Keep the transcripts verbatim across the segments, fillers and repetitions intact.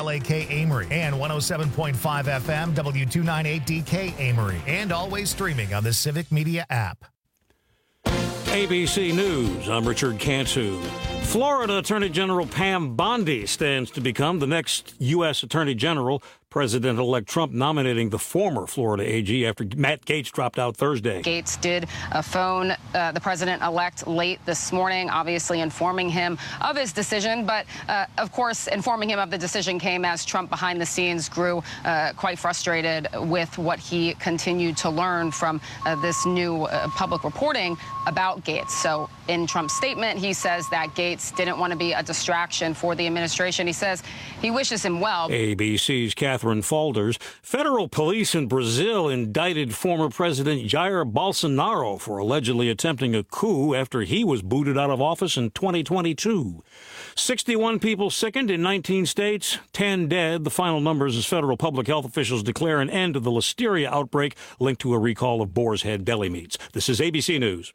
L A K Amory and one oh seven point five F M W two ninety-eight D K Amory, and always streaming on the Civic Media app. A B C News, I'm Richard Cantu. Florida Attorney General Pam Bondi stands to become the next U S Attorney General. President-elect Trump nominating the former Florida A G after Matt Gaetz dropped out Thursday. Gaetz did uh, phone uh, the president-elect late this morning, obviously informing him of his decision. But, uh, of course, informing him of the decision came as Trump behind the scenes grew uh, quite frustrated with what he continued to learn from uh, this new uh, public reporting about Gaetz. So in Trump's statement, he says that Gaetz didn't want to be a distraction for the administration. He says he wishes him well. A B C's Catherine Faulders. Federal police in Brazil indicted former President Jair Bolsonaro for allegedly attempting a coup after he was booted out of office in twenty twenty-two. sixty-one people sickened in nineteen states, ten dead. The final numbers as federal public health officials declare an end to the listeria outbreak linked to a recall of boar's head deli meats. This is A B C News.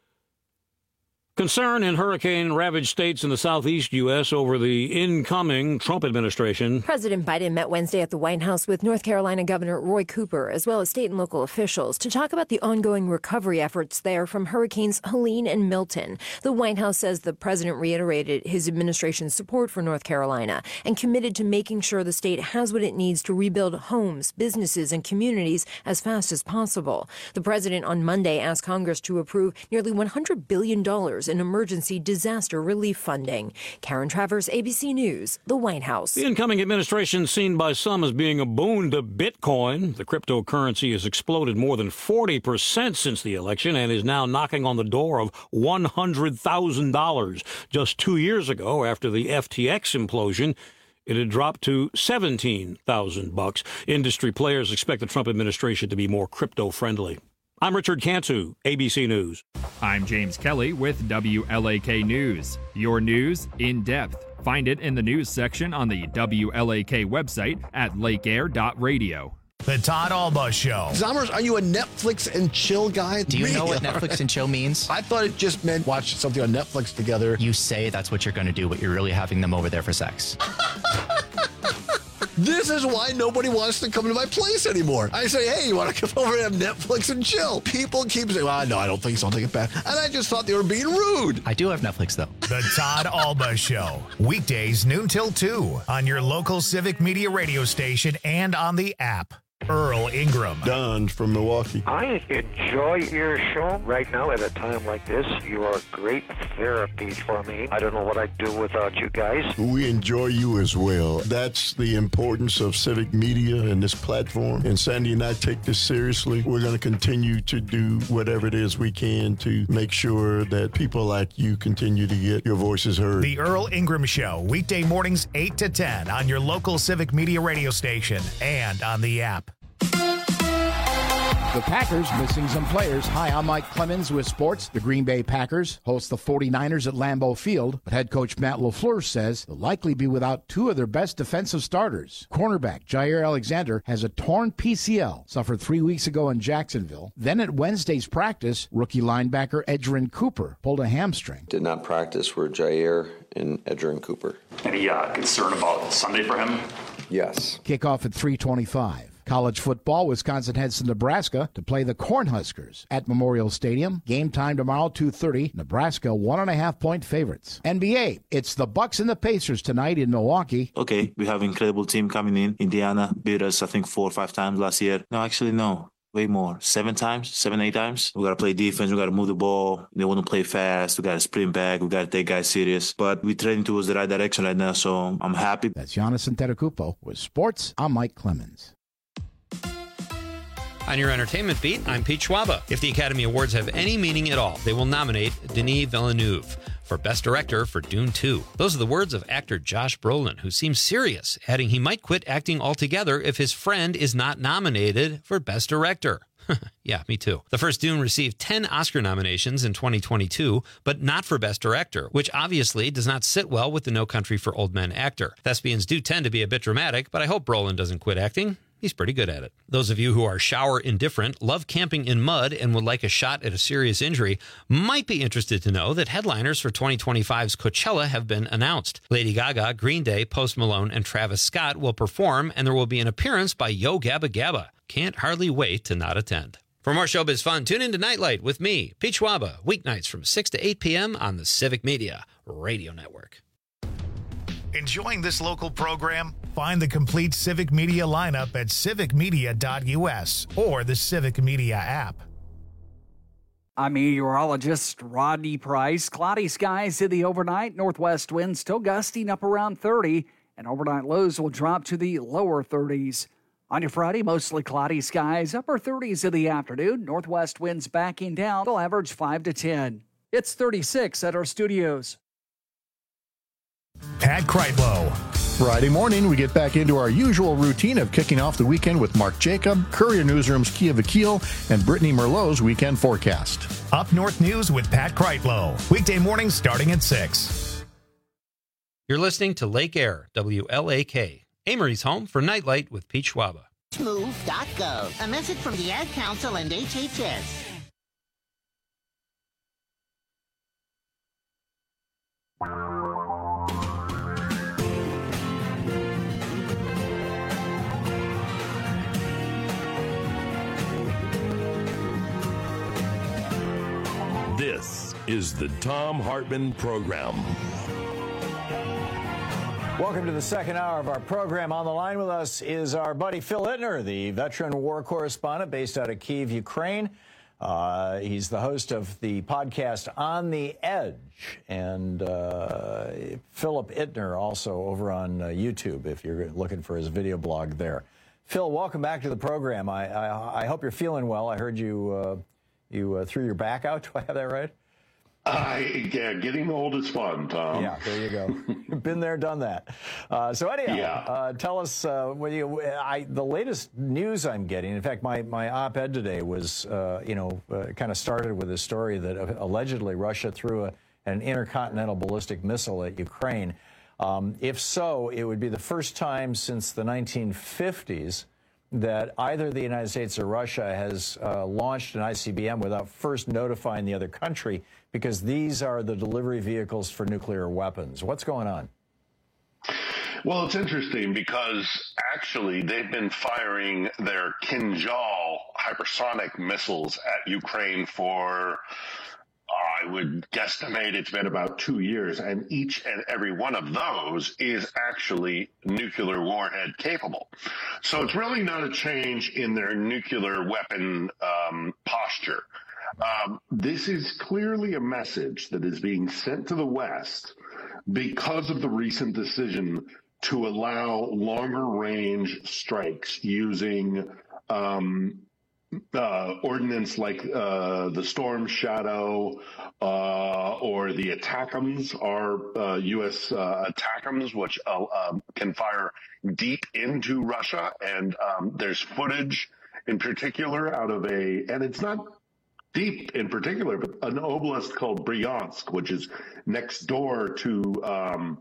Concern in hurricane-ravaged states in the southeast U S over the incoming Trump administration. President Biden met Wednesday at the White House with North Carolina Governor Roy Cooper, as well as state and local officials, to talk about the ongoing recovery efforts there from Hurricanes Helene and Milton. The White House says the president reiterated his administration's support for North Carolina and committed to making sure the state has what it needs to rebuild homes, businesses, and communities as fast as possible. The president on Monday asked Congress to approve nearly one hundred billion dollars in emergency disaster relief funding. Karen Travers, A B C News, the White House. The incoming administration seen by some as being a boon to Bitcoin. The cryptocurrency has exploded more than forty percent since the election and is now knocking on the door of one hundred thousand dollars. Just two years ago, after the F T X implosion, it had dropped to seventeen thousand bucks. Industry players expect the Trump administration to be more crypto-friendly. I'm Richard Cantu, A B C News. I'm James Kelly with W L A K News. Your news in depth. Find it in the news section on the W L A K website at lake air dot radio. The Todd Alba Show. Zommers, are you a Netflix and chill guy? Do you really? know what Netflix and chill means? I thought it just meant watch something on Netflix together. You say that's what you're going to do, but you're really having them over there for sex. This is why nobody wants to come to my place anymore. I say, hey, you want to come over and have Netflix and chill? People keep saying, well, no, I don't think so. I'll take it back. And I just thought they were being rude. I do have Netflix, though. The Todd Alba Show. Weekdays noon till two on your local Civic Media radio station and on the app. Earl Ingram. Don from Milwaukee. I enjoy your show right now at a time like this. You are great therapy for me. I don't know what I'd do without you guys. We enjoy you as well. That's the importance of Civic Media and this platform. And Sandy and I take this seriously. We're going to continue to do whatever it is we can to make sure that people like you continue to get your voices heard. The Earl Ingram Show, weekday mornings eight to ten on your local Civic Media radio station and on the app. The Packers missing some players. Hi, I'm Mike Clemens with sports. The Green Bay Packers host the forty-niners at Lambeau Field, but head coach Matt LaFleur says they'll likely be without two of their best defensive starters. Cornerback Jair Alexander has a torn P C L, suffered three weeks ago in Jacksonville. Then at Wednesday's practice, rookie linebacker Edgerrin Cooper pulled a hamstring. Did not practice were Jair and Edgerrin Cooper. Any uh, concern about Sunday for him? Yes. Kickoff at three twenty-five. College football, Wisconsin heads to Nebraska to play the Cornhuskers at Memorial Stadium. Game time tomorrow, two thirty. Nebraska, one and a half point favorites. N B A, it's the Bucks and the Pacers tonight in Milwaukee. Okay, we have an incredible team coming in. Indiana beat us, I think, four or five times last year. No, actually, no. Way more. Seven times, seven, eight times. We got to play defense. We got to move the ball. They want to play fast. We got to sprint back. We got to take guys serious. But we're trending towards the right direction right now, so I'm happy. That's Giannis Antetokounmpo with sports. I'm Mike Clemens. On your entertainment beat, I'm Pete Schwaba. If the Academy Awards have any meaning at all, they will nominate Denis Villeneuve for Best Director for Dune two. Those are the words of actor Josh Brolin, who seems serious, adding he might quit acting altogether if his friend is not nominated for Best Director. Yeah, me too. The first Dune received ten Oscar nominations in twenty twenty-two, but not for Best Director, which obviously does not sit well with the No Country for Old Men actor. Thespians do tend to be a bit dramatic, but I hope Brolin doesn't quit acting. He's pretty good at it. Those of you who are shower indifferent, love camping in mud, and would like a shot at a serious injury might be interested to know that headliners for twenty twenty-five's Coachella have been announced. Lady Gaga, Green Day, Post Malone, and Travis Scott will perform, and there will be an appearance by Yo Gabba Gabba. Can't hardly wait to not attend. For more showbiz fun, tune in to Nightlight with me, Pete Schwaba, weeknights from six to eight p.m. on the Civic Media Radio Network. Enjoying this local program? Find the complete Civic Media lineup at civic media dot u s or the Civic Media app. I'm meteorologist Rodney Price. Cloudy skies in the overnight. Northwest winds still gusting up around thirty, and overnight lows will drop to the lower thirties. On your Friday, mostly cloudy skies, upper thirties in the afternoon. Northwest winds backing down. They'll average five to ten. It's thirty-six at our studios. Pat Kreitlow. Friday morning, we get back into our usual routine of kicking off the weekend with Mark Jacob, Courier Newsroom's Kia Vakil, and Brittany Merlot's weekend forecast. Up North News with Pat Kreitlow. Weekday mornings starting at six. You're listening to Lake Air, W L A K, Amory's home for Nightlight with Pete Schwaba. Move dot gov. A message from the Ad Council and H H S. This is the Thom Hartmann Program. Welcome to the second hour of our program. On the line with us is our buddy Phil Ittner, the veteran war correspondent based out of Kyiv, Ukraine. Uh, he's the host of the podcast On the Edge. And uh, Philip Ittner also over on uh, YouTube, if you're looking for his video blog there. Phil, welcome back to the program. I, I, I hope you're feeling well. I heard you... Uh, You uh, threw your back out. Do I have that right? I, yeah, getting old is fun, Tom. Yeah, there you go. Been there, done that. Uh, so anyhow, yeah. uh, tell us uh, what you, I, the latest news I'm getting. In fact, my, my op-ed today was, uh, you know, uh, kind of started with a story that uh, allegedly Russia threw a, an intercontinental ballistic missile at Ukraine. Um, if so, it would be the first time since the nineteen fifties that either the United States or Russia has uh, launched an I C B M without first notifying the other country, because these are the delivery vehicles for nuclear weapons. What's going on? Well, it's interesting because actually they've been firing their Kinzhal hypersonic missiles at Ukraine for, I would guesstimate it's been about two years, and each and every one of those is actually nuclear warhead capable. So it's really not a change in their nuclear weapon um, posture. Um, this is clearly a message that is being sent to the West because of the recent decision to allow longer range strikes using um, Uh, ordnance like uh, the Storm Shadow uh, or the ATACMS are uh, U S uh, ATACMS, which uh, um, can fire deep into Russia. And um, there's footage in particular out of a, and it's not deep in particular, but an oblast called Bryansk, which is next door to um,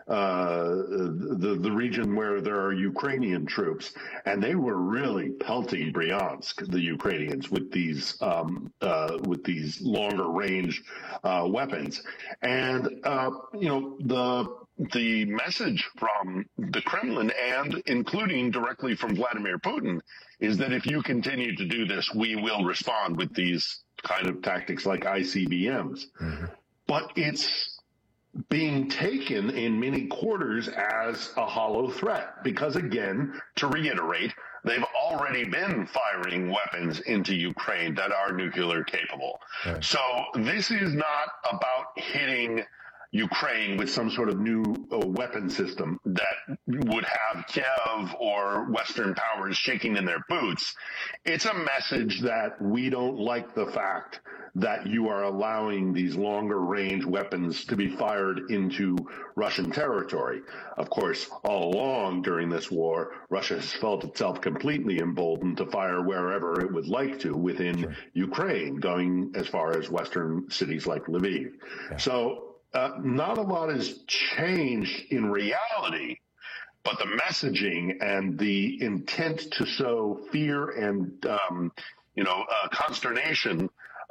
uh, the the region where there are Ukrainian troops, and they were really pelting Bryansk, the Ukrainians, with these um, uh, with these longer range uh, weapons, and uh, you know the. The message from the Kremlin, and including directly from Vladimir Putin, is that if you continue to do this, we will respond with these kind of tactics like I C B Ms. Mm-hmm. But it's being taken in many quarters as a hollow threat because, again, to reiterate, they've already been firing weapons into Ukraine that are nuclear capable. Right. So this is not about hitting Ukraine with some sort of new uh, weapon system that would have Kiev or Western powers shaking in their boots. It's a message that we don't like the fact that you are allowing these longer range weapons to be fired into Russian territory. Of course, all along during this war, Russia has felt itself completely emboldened to fire wherever it would like to within sure. Ukraine, going as far as Western cities like Lviv. Yeah. So, Uh, not a lot has changed in reality, but the messaging and the intent to sow fear and, um, you know, uh, consternation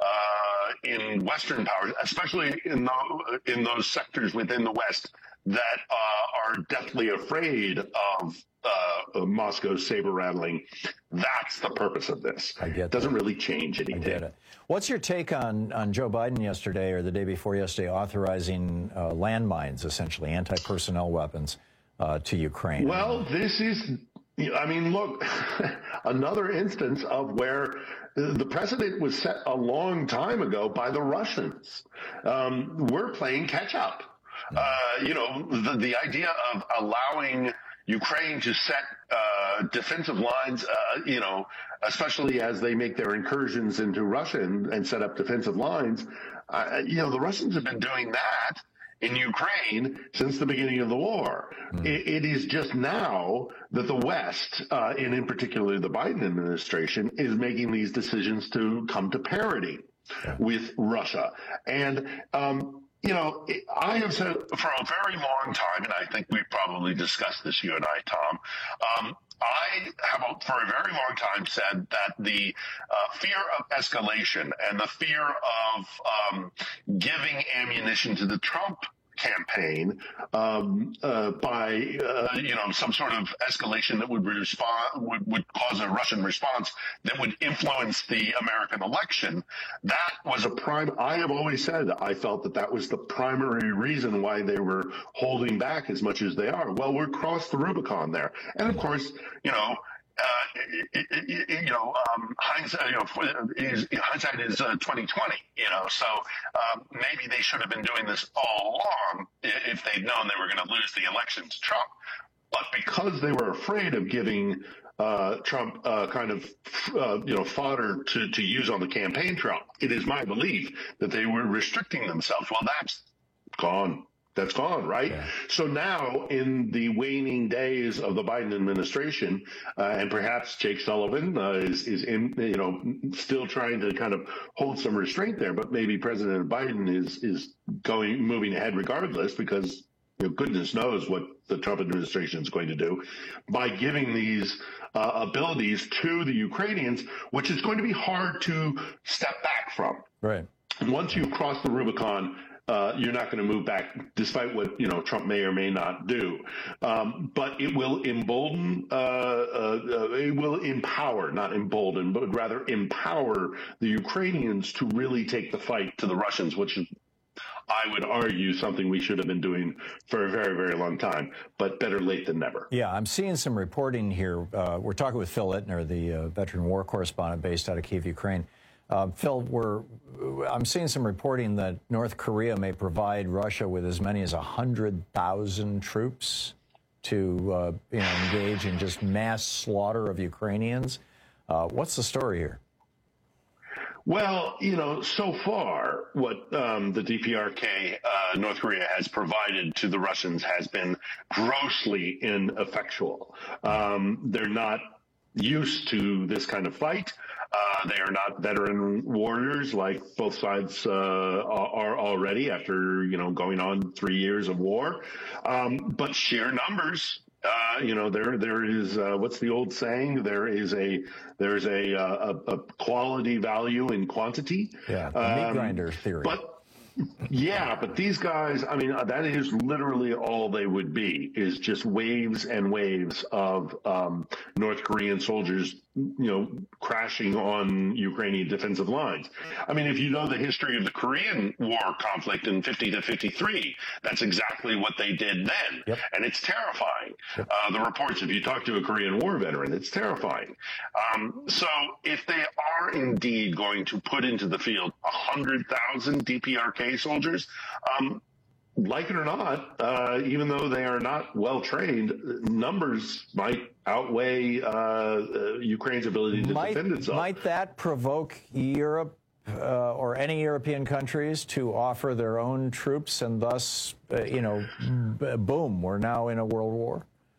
uh, in Western powers, especially in, the, in those sectors within the West that uh, are deathly afraid of uh, Moscow's saber rattling. That's the purpose of this. I get it doesn't really change anything. I get it. What's your take on, on Joe Biden yesterday or the day before yesterday authorizing uh, landmines, essentially anti-personnel weapons, uh, to Ukraine? Well, this is, I mean, look, another instance of where the precedent was set a long time ago by the Russians. Um, we're playing catch up. Uh, you know, the, the idea of allowing Ukraine to set uh, defensive lines, uh, you know, especially as they make their incursions into Russia and, and set up defensive lines, uh, you know, the Russians have been doing that in Ukraine since the beginning of the war. Mm. It, it is just now that the West, uh, and in particular the Biden administration, is making these decisions to come to parity yeah. with Russia. And, um, you know, I have said for a very long time, and I think we've probably discussed this, you and I, Tom, um, I have for a very long time said that the uh, fear of escalation and the fear of um, giving ammunition to the Trump campaign um, uh, by, uh, you know, some sort of escalation that would respond would, would cause a Russian response that would influence the American election. That was a prime. I have always said I felt that that was the primary reason why they were holding back as much as they are. Well, we're across the Rubicon there, and of course, you know. Uh, it, it, it, you know, um, hindsight, you know, is, hindsight is uh, twenty twenty. You know, so um, maybe they should have been doing this all along if they'd known they were going to lose the election to Trump. But because they were afraid of giving uh, Trump uh, kind of, uh, you know, fodder to, to use on the campaign trail, it is my belief that they were restricting themselves. Well, that's gone. That's gone, right? Yeah. So now, in the waning days of the Biden administration, uh, and perhaps Jake Sullivan uh, is, is in, you know, still trying to kind of hold some restraint there, but maybe President Biden is is going moving ahead regardless, because you know, goodness knows what the Trump administration is going to do by giving these uh, abilities to the Ukrainians, which is going to be hard to step back from. Right. Once you cross the Rubicon, Uh, you're not going to move back, despite what, you know, Trump may or may not do. Um, but it will embolden, uh, uh, it will empower, not embolden, but rather empower the Ukrainians to really take the fight to the Russians, which is, I would argue, something we should have been doing for a very, very long time, but better late than never. Yeah, I'm seeing some reporting here. Uh, we're talking with Phil Ittner, the uh, veteran war correspondent based out of Kyiv, Ukraine. Uh, Phil, we're, I'm seeing some reporting that North Korea may provide Russia with as many as one hundred thousand troops to uh, you know, engage in just mass slaughter of Ukrainians. Uh, what's the story here? Well, you know, so far, what um, the D P R K, uh, North Korea, has provided to the Russians has been grossly ineffectual. Um, they're not used to this kind of fight. Uh, they are not veteran warriors like both sides uh, are already after, you know, going on three years of war. Um, but sheer numbers, uh, you know, there there is uh, what's the old saying? There is a there is a, a, a quality value in quantity. Yeah, the meat um, grinder theory. But yeah, but these guys, I mean, that is literally all they would be, is just waves and waves of um, North Korean soldiers, you know, crashing on Ukrainian defensive lines. I mean, if you know the history of the Korean War conflict in fifty to fifty-three, that's exactly what they did then. Yep. And it's terrifying. Yep. Uh, the reports, if you talk to a Korean War veteran, it's terrifying. Um, so if they are indeed going to put into the field one hundred thousand D P R K soldiers, um, like it or not, uh, even though they are not well trained, numbers might outweigh uh, uh, Ukraine's ability to might, defend itself. Might that provoke Europe uh, or any European countries to offer their own troops, and thus, uh, you know, b- boom, we're now in a world war?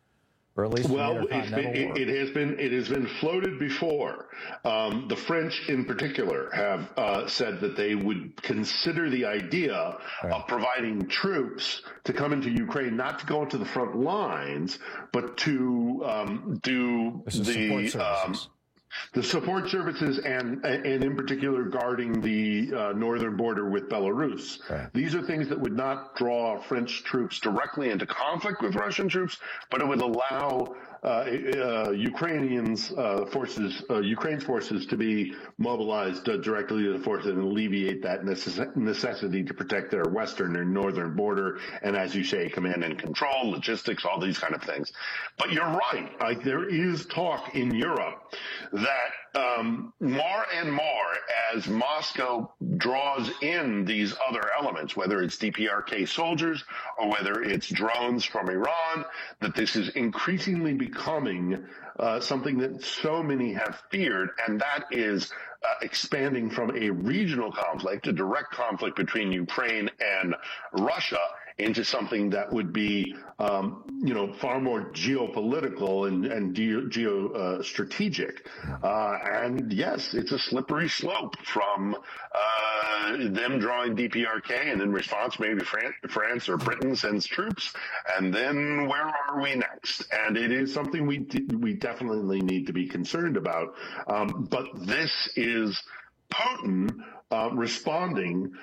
Or at least well, it's been, it, it has been it has been floated before. Um, the French, in particular, have uh, said that they would consider the idea right. of providing troops to come into Ukraine, not to go into the front lines, but to um, do the um, the support services and and in particular guarding the uh, northern border with Belarus. Right. These are things that would not draw French troops directly into conflict with Russian troops, but it would allow uh, uh, Ukrainians uh, forces, uh, Ukraine's forces, to be mobilized uh, directly to the forces and alleviate that necess- necessity to protect their western and northern border. And as you say, command and control, logistics, all these kind of things. But you're right. Like, there is talk in Europe that um, more and more as Moscow draws in these other elements, whether it's D P R K soldiers or whether it's drones from Iran, that this is increasingly becoming uh, something that so many have feared, and that is uh, expanding from a regional conflict, a direct conflict between Ukraine and Russia, into something that would be, um, you know, far more geopolitical and, and geo, geo uh, strategic. Uh, and yes, it's a slippery slope from uh, them drawing D P R K, and in response, maybe Fran- France or Britain sends troops. And then where are we next? And it is something we d- we definitely need to be concerned about. Um, but this is Putin uh, responding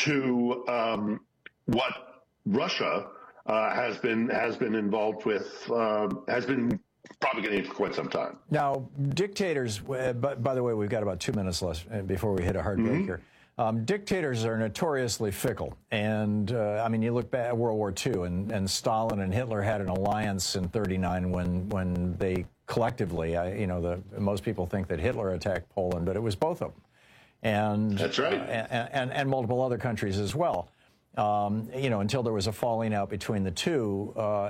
to um, what Russia uh, has been has been involved with, uh, has been propagating for quite some time. Now, dictators, uh, by, by the way, we've got about two minutes left before we hit a hard break mm-hmm. here. Um, dictators are notoriously fickle. And, uh, I mean, you look back at World War Two, and, and Stalin and Hitler had an alliance in thirty-nine when when they collectively, I, you know, the most people think that Hitler attacked Poland, but it was both of them. And, That's right. Uh, and, and, and multiple other countries as well. Um, you know, until there was a falling out between the two, uh,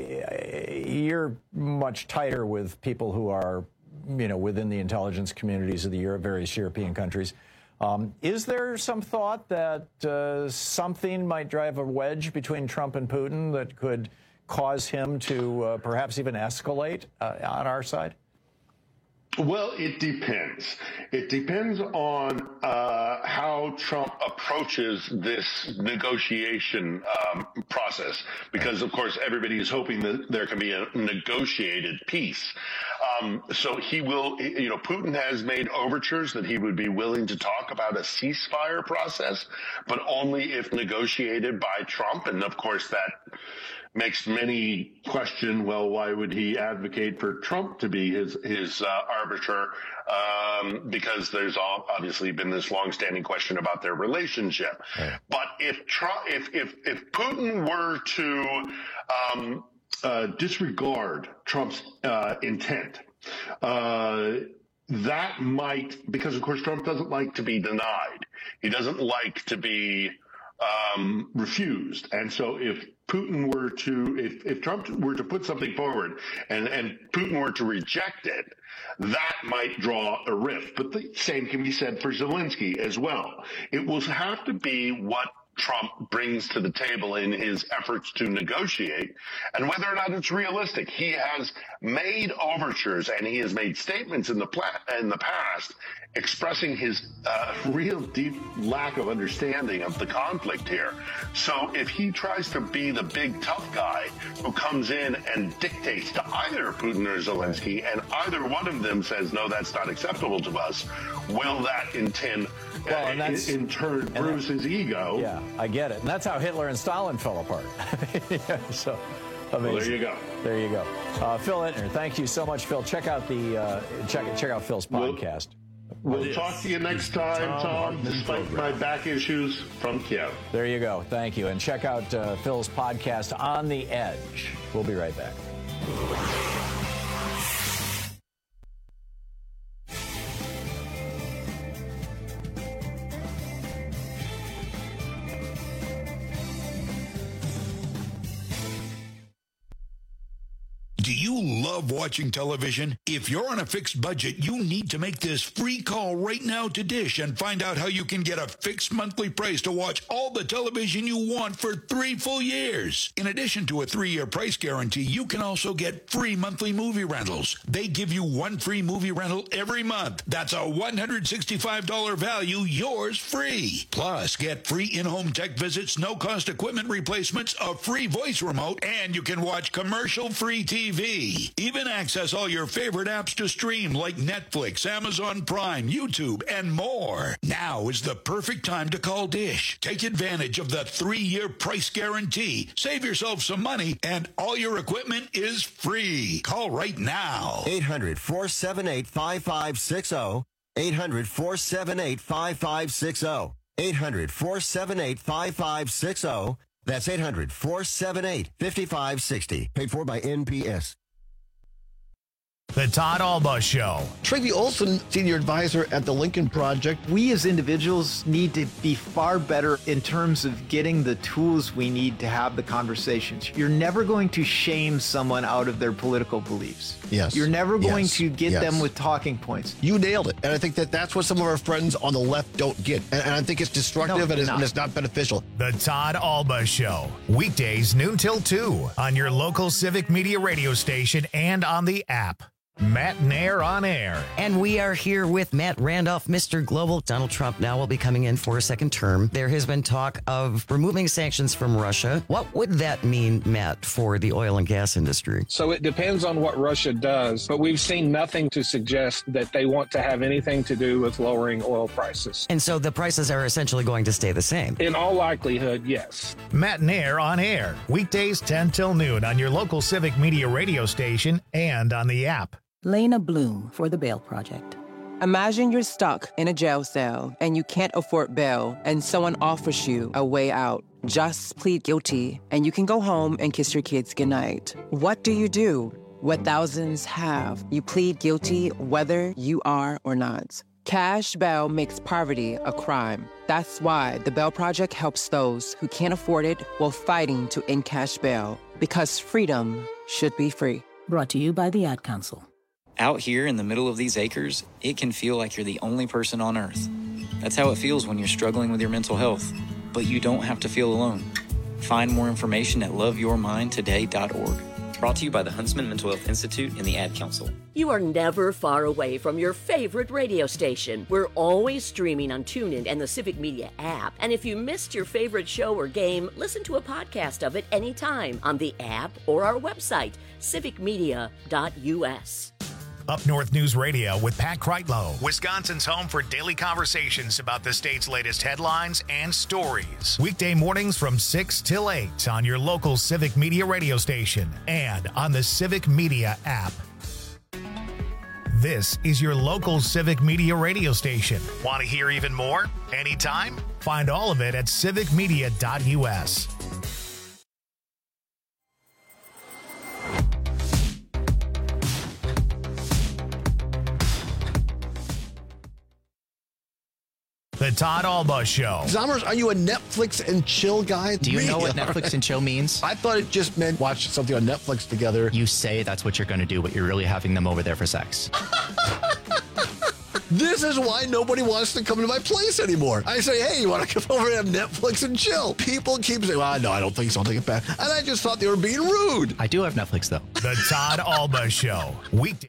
you're much tighter with people who are, you know, within the intelligence communities of the Euro- various European countries. Um, is there some thought that uh, something might drive a wedge between Trump and Putin that could cause him to uh, perhaps even escalate uh, on our side? Well, it depends. It depends on uh, how Trump approaches this negotiation um, process, because, of course, everybody is hoping that there can be a negotiated peace. Um, so he will, you know, Putin has made overtures that he would be willing to talk about a ceasefire process, but only if negotiated by Trump. And, of course, that makes many question, well, why would he advocate for Trump to be his his uh, arbiter? Um, because there's all, obviously been this longstanding question about their relationship. Right. But if Trump, if if if Putin were to um, uh, disregard Trump's uh, intent, uh, that might, because of course Trump doesn't like to be denied. He doesn't like to be um, refused, and so if Putin were to, if, if Trump were to put something forward and, and Putin were to reject it, that might draw a rift. But the same can be said for Zelensky as well. It will have to be what Trump brings to the table in his efforts to negotiate, and whether or not it's realistic. He has made overtures and he has made statements in the pla- in the past expressing his uh, real deep lack of understanding of the conflict here. So if he tries to be the big tough guy who comes in and dictates to either Putin or Zelensky, and either one of them says, no, that's not acceptable to us, will that intend, well, uh, and that's, in, in turn bruise his ego? Yeah, I get it. And that's how Hitler and Stalin fell apart. yeah, so amazing. Well, there you go. There you go. Uh, Phil Ittner, thank you so much, Phil. Check out the uh, check check out Phil's podcast. We'll, we'll talk to you next time, Tom, Tom despite my back issues from Kiev. There you go. Thank you. And check out uh, Phil's podcast, On the Edge. We'll be right back. Do you love watching television? If you're on a fixed budget, you need to make this free call right now to Dish and find out how you can get a fixed monthly price to watch all the television you want for three full years. In addition to a three-year price guarantee, you can also get free monthly movie rentals. They give you one free movie rental every month. That's a one hundred sixty-five dollars value, yours free. Plus, get free in-home tech visits, no-cost equipment replacements, a free voice remote, and you can watch commercial-free T V. Even access all your favorite apps to stream like Netflix, Amazon Prime, YouTube, and more. Now is the perfect time to call Dish. Take advantage of the three-year price guarantee. Save yourself some money, and all your equipment is free. Call right now. eight hundred, four seven eight, five five six zero. eight hundred, four seven eight, five five six zero. eight hundred, four seven eight, five five six zero. That's eight hundred, four seven eight, five five six zero. Paid for by N P S. The Todd Alba Show. Tracy Olson, senior advisor at the Lincoln Project. We as individuals need to be far better in terms of getting the tools we need to have the conversations. You're never going to shame someone out of their political beliefs. Yes. You're never going yes. to get yes. them with talking points. You nailed it. And I think that that's what some of our friends on the left don't get. And, and I think it's destructive No, and, it's, not. and it's not beneficial. The Todd Alba Show. Weekdays noon till two on your local Civic Media radio station and on the app. Matt Nair on air. And we are here with Matt Randolph, Mister Global. Donald Trump now will be coming in for a second term. There has been talk of removing sanctions from Russia. What would that mean, Matt, for the oil and gas industry? So it depends on what Russia does, but we've seen nothing to suggest that they want to have anything to do with lowering oil prices. And so the prices are essentially going to stay the same? In all likelihood, yes. Matt Nair on air. Weekdays ten till noon on your local Civic Media radio station and on the app. Lena Bloom for the Bail Project. Imagine you're stuck in a jail cell and you can't afford bail and someone offers you a way out. Just plead guilty and you can go home and kiss your kids goodnight. What do you do? What thousands have. You plead guilty whether you are or not. Cash bail makes poverty a crime. That's why the Bail Project helps those who can't afford it while fighting to end cash bail. Because freedom should be free. Brought to you by the Ad Council. Out here in the middle of these acres, it can feel like you're the only person on Earth. That's how it feels when you're struggling with your mental health. But you don't have to feel alone. Find more information at love your mind today dot org. Brought to you by the Huntsman Mental Health Institute and the Ad Council. You are never far away from your favorite radio station. We're always streaming on TuneIn and the Civic Media app. And if you missed your favorite show or game, listen to a podcast of it anytime on the app or our website, civic media dot u s. Up North News Radio with Pat Kreitlow, Wisconsin's home for daily conversations about the state's latest headlines and stories. Weekday mornings from six till eight on your local Civic Media radio station and on the Civic Media app. This is your local Civic Media radio station. Want to hear even more? Anytime? Find all of it at civic media dot u s. The Todd Alba Show. Zommers, are you a Netflix and chill guy? Do you Me? know what Netflix and chill means? I thought it just meant watch something on Netflix together. You say that's what you're going to do, but you're really having them over there for sex. This is why nobody wants to come to my place anymore. I say, hey, you want to come over and have Netflix and chill? People keep saying, well, no, I don't think so. I'll take it back. And I just thought they were being rude. I do have Netflix, though. The Todd Alba Show. Weekday.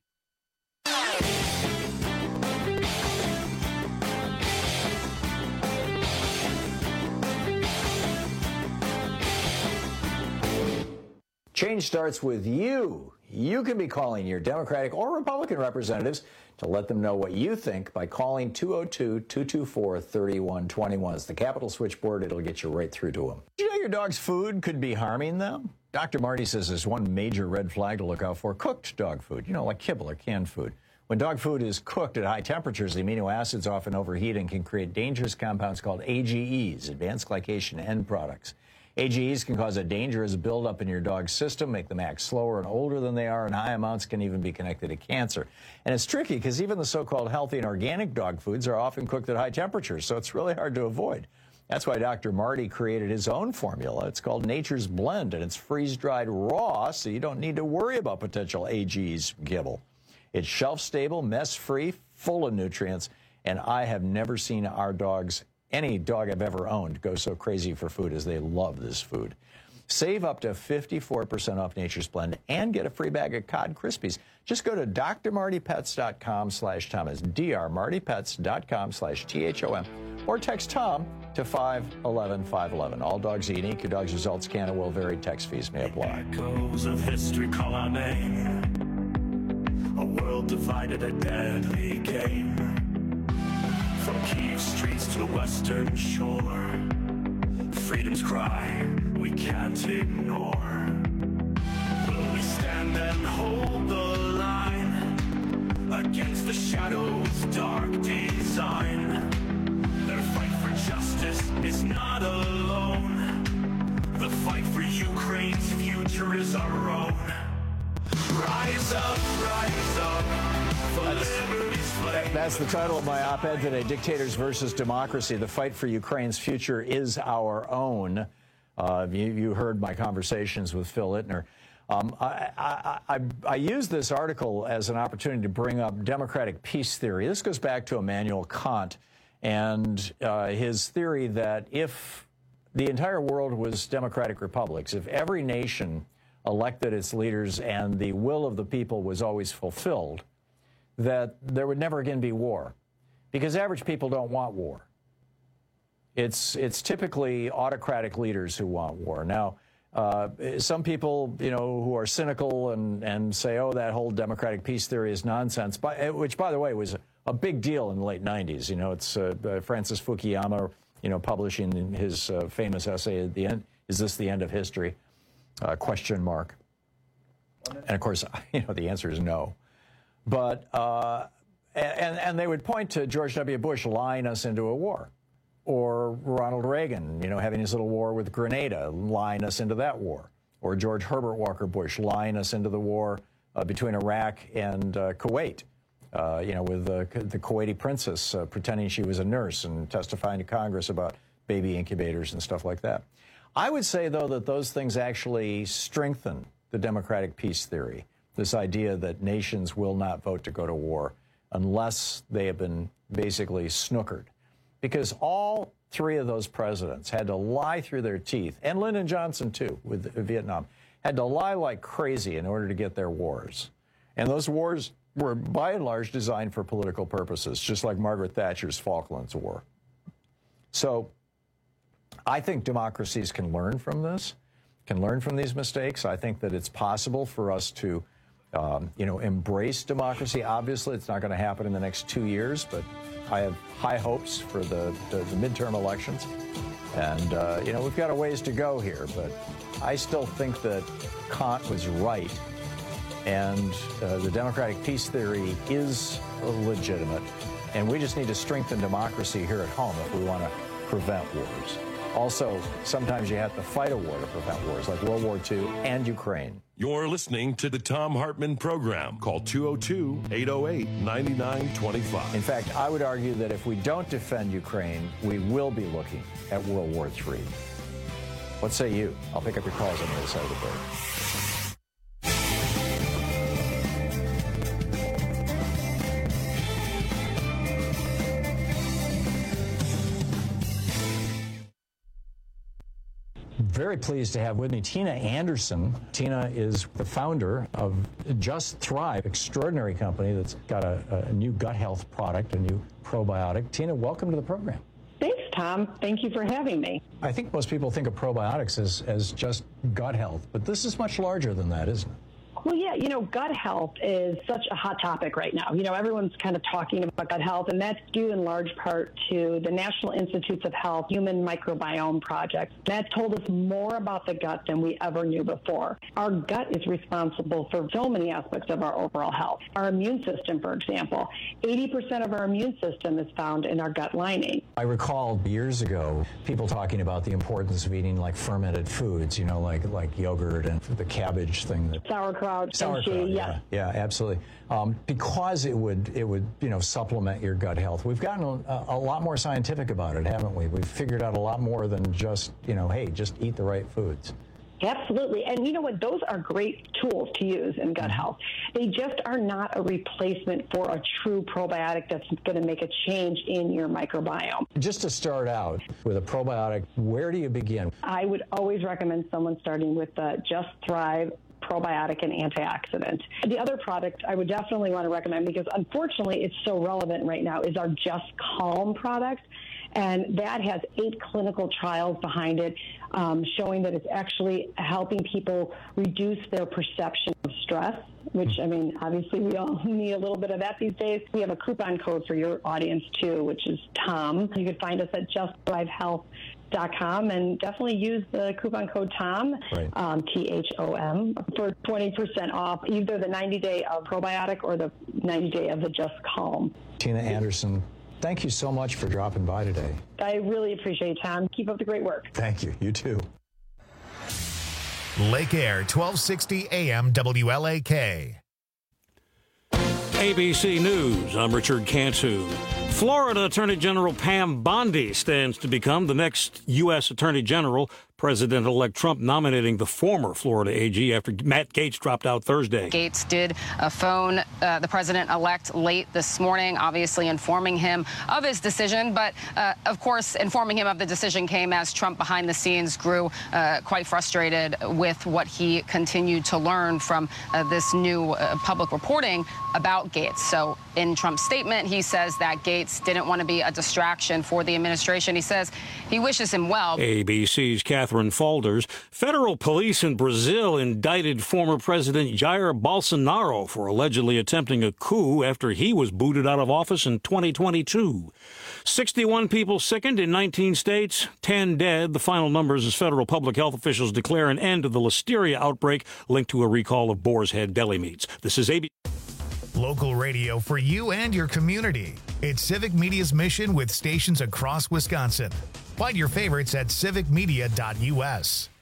Change starts with you. You can be calling your Democratic or Republican representatives to let them know what you think by calling two oh two, two two four, three one two one. It's the Capitol switchboard. It'll get you right through to them. Did you know your dog's food could be harming them? Doctor Marty says there's one major red flag to look out for: cooked dog food, you know, like kibble or canned food. When dog food is cooked at high temperatures, the amino acids often overheat and can create dangerous compounds called A G Es, advanced glycation end products. A G Es can cause a dangerous buildup in your dog's system, make them act slower and older than they are, and high amounts can even be connected to cancer. And it's tricky because even the so-called healthy and organic dog foods are often cooked at high temperatures, so it's really hard to avoid. That's why Doctor Marty created his own formula. It's called Nature's Blend, and it's freeze-dried raw, so you don't need to worry about potential A Gs from kibble. It's shelf-stable, mess-free, full of nutrients, and I have never seen our dogs, any dog I've ever owned, go so crazy for food as they love this food. Save up to fifty-four percent off Nature's Blend and get a free bag of Cod Krispies. Just go to d r marty pets dot com slash Tom. It's d r marty pets dot com slash T H O M. Or text Tom to five one one five one one. All dogs are unique. Your dog's results can and will vary. Text fees may apply. Echoes of history call our name. A world divided, a deadly game. From Kiev streets to the western shore. Freedom's cry we can't ignore. Will we stand and hold the line against the shadows' dark design? Their fight for justice is not alone. The fight for Ukraine's future is our own. Rise up, rise up for liberty's flame. That's the title of my op-ed today, Dictators versus Democracy. The fight for Ukraine's future is our own. Uh, you, you heard my conversations with Phil Ittner. Um, I, I, I, I use this article as an opportunity to bring up democratic peace theory. This goes back to Immanuel Kant and uh, his theory that if the entire world was democratic republics, if every nation elected its leaders and the will of the people was always fulfilled, that there would never again be war. Because average people don't want war. It's, it's typically autocratic leaders who want war. Now, uh, some people, you know, who are cynical and, and say, oh, that whole democratic peace theory is nonsense, by, which, by the way, was a big deal in the late nineties. You know, it's uh, uh, Francis Fukuyama, you know, publishing his uh, famous essay at the end, Is This the End of History? Uh, question mark. And, of course, you know, the answer is no. But, uh, and, and they would point to George W. Bush lying us into a war. Or Ronald Reagan, you know, having his little war with Grenada, lying us into that war. Or George Herbert Walker Bush lying us into the war uh, between Iraq and uh, Kuwait, uh, you know, with uh, the Kuwaiti princess uh, pretending she was a nurse and testifying to Congress about baby incubators and stuff like that. I would say, though, that those things actually strengthen the democratic peace theory, this idea that nations will not vote to go to war unless they have been basically snookered. Because all three of those presidents had to lie through their teeth, and Lyndon Johnson, too, with Vietnam, had to lie like crazy in order to get their wars. And those wars were, by and large, designed for political purposes, just like Margaret Thatcher's Falklands War. So I think democracies can learn from this, can learn from these mistakes. I think that it's possible for us to, um, you know, embrace democracy. Obviously, it's not going to happen in the next two years, but I have high hopes for the, the, the midterm elections. And, uh, you know, we've got a ways to go here, but I still think that Kant was right. And uh, the democratic peace theory is legitimate. And we just need to strengthen democracy here at home if we want to prevent wars. Also, sometimes you have to fight a war to prevent wars, like World War Two and Ukraine. You're listening to the Thom Hartmann Program. Call two oh two, eight oh eight, nine nine two five. In fact, I would argue that if we don't defend Ukraine, we will be looking at World War Three. What say you? I'll pick up your calls on the other side of the break. Very pleased to have with me Tina Anderson. Tina is the founder of Just Thrive, extraordinary company that's got a, a new gut health product, a new probiotic. Tina, welcome to the program. Thanks, Tom. Thank you for having me. I think most people think of probiotics as, as just gut health, but this is much larger than that, isn't it? Well, yeah, you know, gut health is such a hot topic right now. You know, everyone's kind of talking about gut health, and that's due in large part to the National Institutes of Health Human Microbiome Project. That told us more about the gut than we ever knew before. Our gut is responsible for so many aspects of our overall health. Our immune system, for example, eighty percent of our immune system is found in our gut lining. I recall years ago people talking about the importance of eating like fermented foods, you know, like, like yogurt and the cabbage thing. That sauerkraut. sauerkraut, Sauerkraut, kimchi, yeah, yes. yeah, absolutely. Um, because it would, it would, you know, supplement your gut health. We've gotten a, a lot more scientific about it, haven't we? We've figured out a lot more than just, you know, hey, just eat the right foods. Absolutely. And you know what? Those are great tools to use in gut health. They just are not a replacement for a true probiotic that's going to make a change in your microbiome. Just to start out with a probiotic, where do you begin? I would always recommend someone starting with the Just Thrive probiotic and antioxidant. The other product I would definitely want to recommend, because unfortunately it's so relevant right now, is our Just Calm product. And that has eight clinical trials behind it, um, showing that it's actually helping people reduce their perception of stress, which, I mean, obviously we all need a little bit of that these days. We have a coupon code for your audience, too, which is Tom. You can find us at just thrive health dot com and definitely use the coupon code Tom, right. um, T H O M, for twenty percent off either the ninety day of probiotic or the ninety day of the Just Calm. Tina Anderson, thank you so much for dropping by today. I really appreciate it, Tom. Keep up the great work. Thank you. You too. Lake Air, twelve sixty A M W L A K. A B C News, I'm Richard Cantu. Florida Attorney General Pam Bondi stands to become the next U S Attorney General. President-elect Trump nominating the former Florida A G after Matt Gaetz dropped out Thursday. Gaetz did uh, phone uh, the president-elect late this morning, obviously informing him of his decision. But, uh, of course, informing him of the decision came as Trump behind the scenes grew uh, quite frustrated with what he continued to learn from uh, this new uh, public reporting about Gaetz. So in Trump's statement, he says that Gaetz didn't want to be a distraction for the administration. He says he wishes him well. A B C's Catherine Faulders. Federal police in Brazil indicted former President Jair Bolsonaro for allegedly attempting a coup after he was booted out of office in twenty twenty-two. sixty-one people sickened in nineteen states, ten dead. The final numbers as federal public health officials declare an end to the listeria outbreak linked to a recall of Boar's Head deli meats. This is A B C. Local radio for you and your community. It's Civic Media's mission with stations across Wisconsin. Find your favorites at civic media dot U S.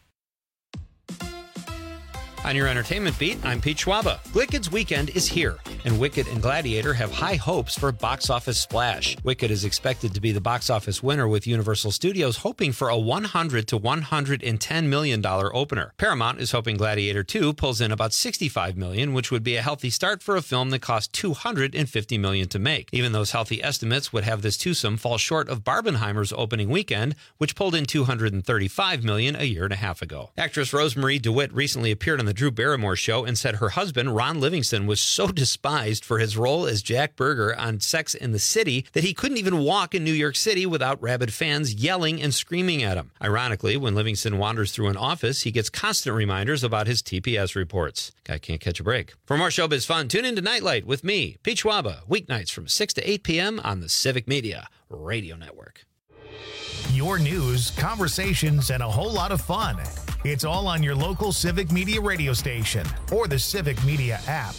On your entertainment beat, I'm Pete Schwaba. Wicked's weekend is here, and Wicked and Gladiator have high hopes for a box office splash. Wicked is expected to be the box office winner, with Universal Studios hoping for a one hundred to one hundred ten million dollars opener. Paramount is hoping Gladiator two pulls in about sixty-five million dollars, which would be a healthy start for a film that cost two hundred fifty million dollars to make. Even those healthy estimates would have this twosome fall short of Barbenheimer's opening weekend, which pulled in two hundred thirty-five million dollars a year and a half ago. Actress Rosemary DeWitt recently appeared on the Drew Barrymore show and said her husband, Ron Livingston, was so despised for his role as Jack Berger on Sex and the City that he couldn't even walk in New York City without rabid fans yelling and screaming at him. Ironically, when Livingston wanders through an office, he gets constant reminders about his T P S reports. Guy can't catch a break. For more showbiz fun, tune in to Nightlight with me, Pete Schwaba, weeknights from six to eight p.m. on the Civic Media Radio Network. Your news, conversations, and a whole lot of fun. It's all on your local Civic Media radio station or the Civic Media app.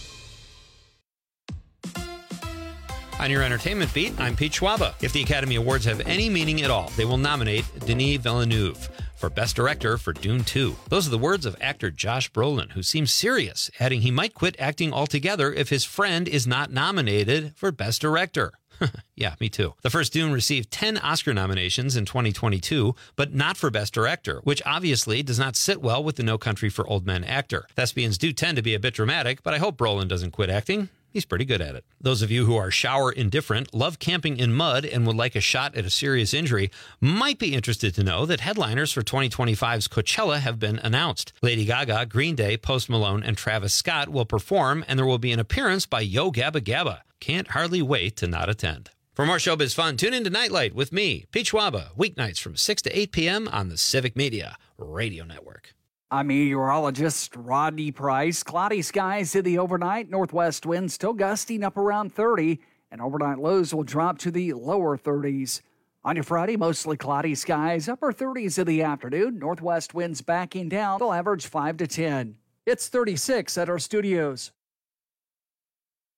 On your entertainment beat, I'm Pete Schwaba. If the Academy Awards have any meaning at all, they will nominate Denis Villeneuve for Best Director for Dune two. Those are the words of actor Josh Brolin, who seems serious, adding he might quit acting altogether if his friend is not nominated for Best Director. Yeah, me too. The first Dune received ten Oscar nominations in twenty twenty-two, but not for Best Director, which obviously does not sit well with the No Country for Old Men actor. Thespians do tend to be a bit dramatic, but I hope Brolin doesn't quit acting. He's pretty good at it. Those of you who are shower indifferent, love camping in mud, and would like a shot at a serious injury might be interested to know that headliners for twenty twenty-five's Coachella have been announced. Lady Gaga, Green Day, Post Malone, and Travis Scott will perform, and there will be an appearance by Yo Gabba Gabba. Can't hardly wait to not attend. For more showbiz fun, tune in to Nightlight with me, Pete Schwaba, weeknights from six to eight p.m. on the Civic Media Radio Network. I'm meteorologist Rodney Price. Cloudy skies in the overnight. Northwest winds still gusting up around thirty, and overnight lows will drop to the lower thirties. On your Friday, mostly cloudy skies, upper thirties in the afternoon. Northwest winds backing down. They'll average five to ten. It's thirty-six at our studios.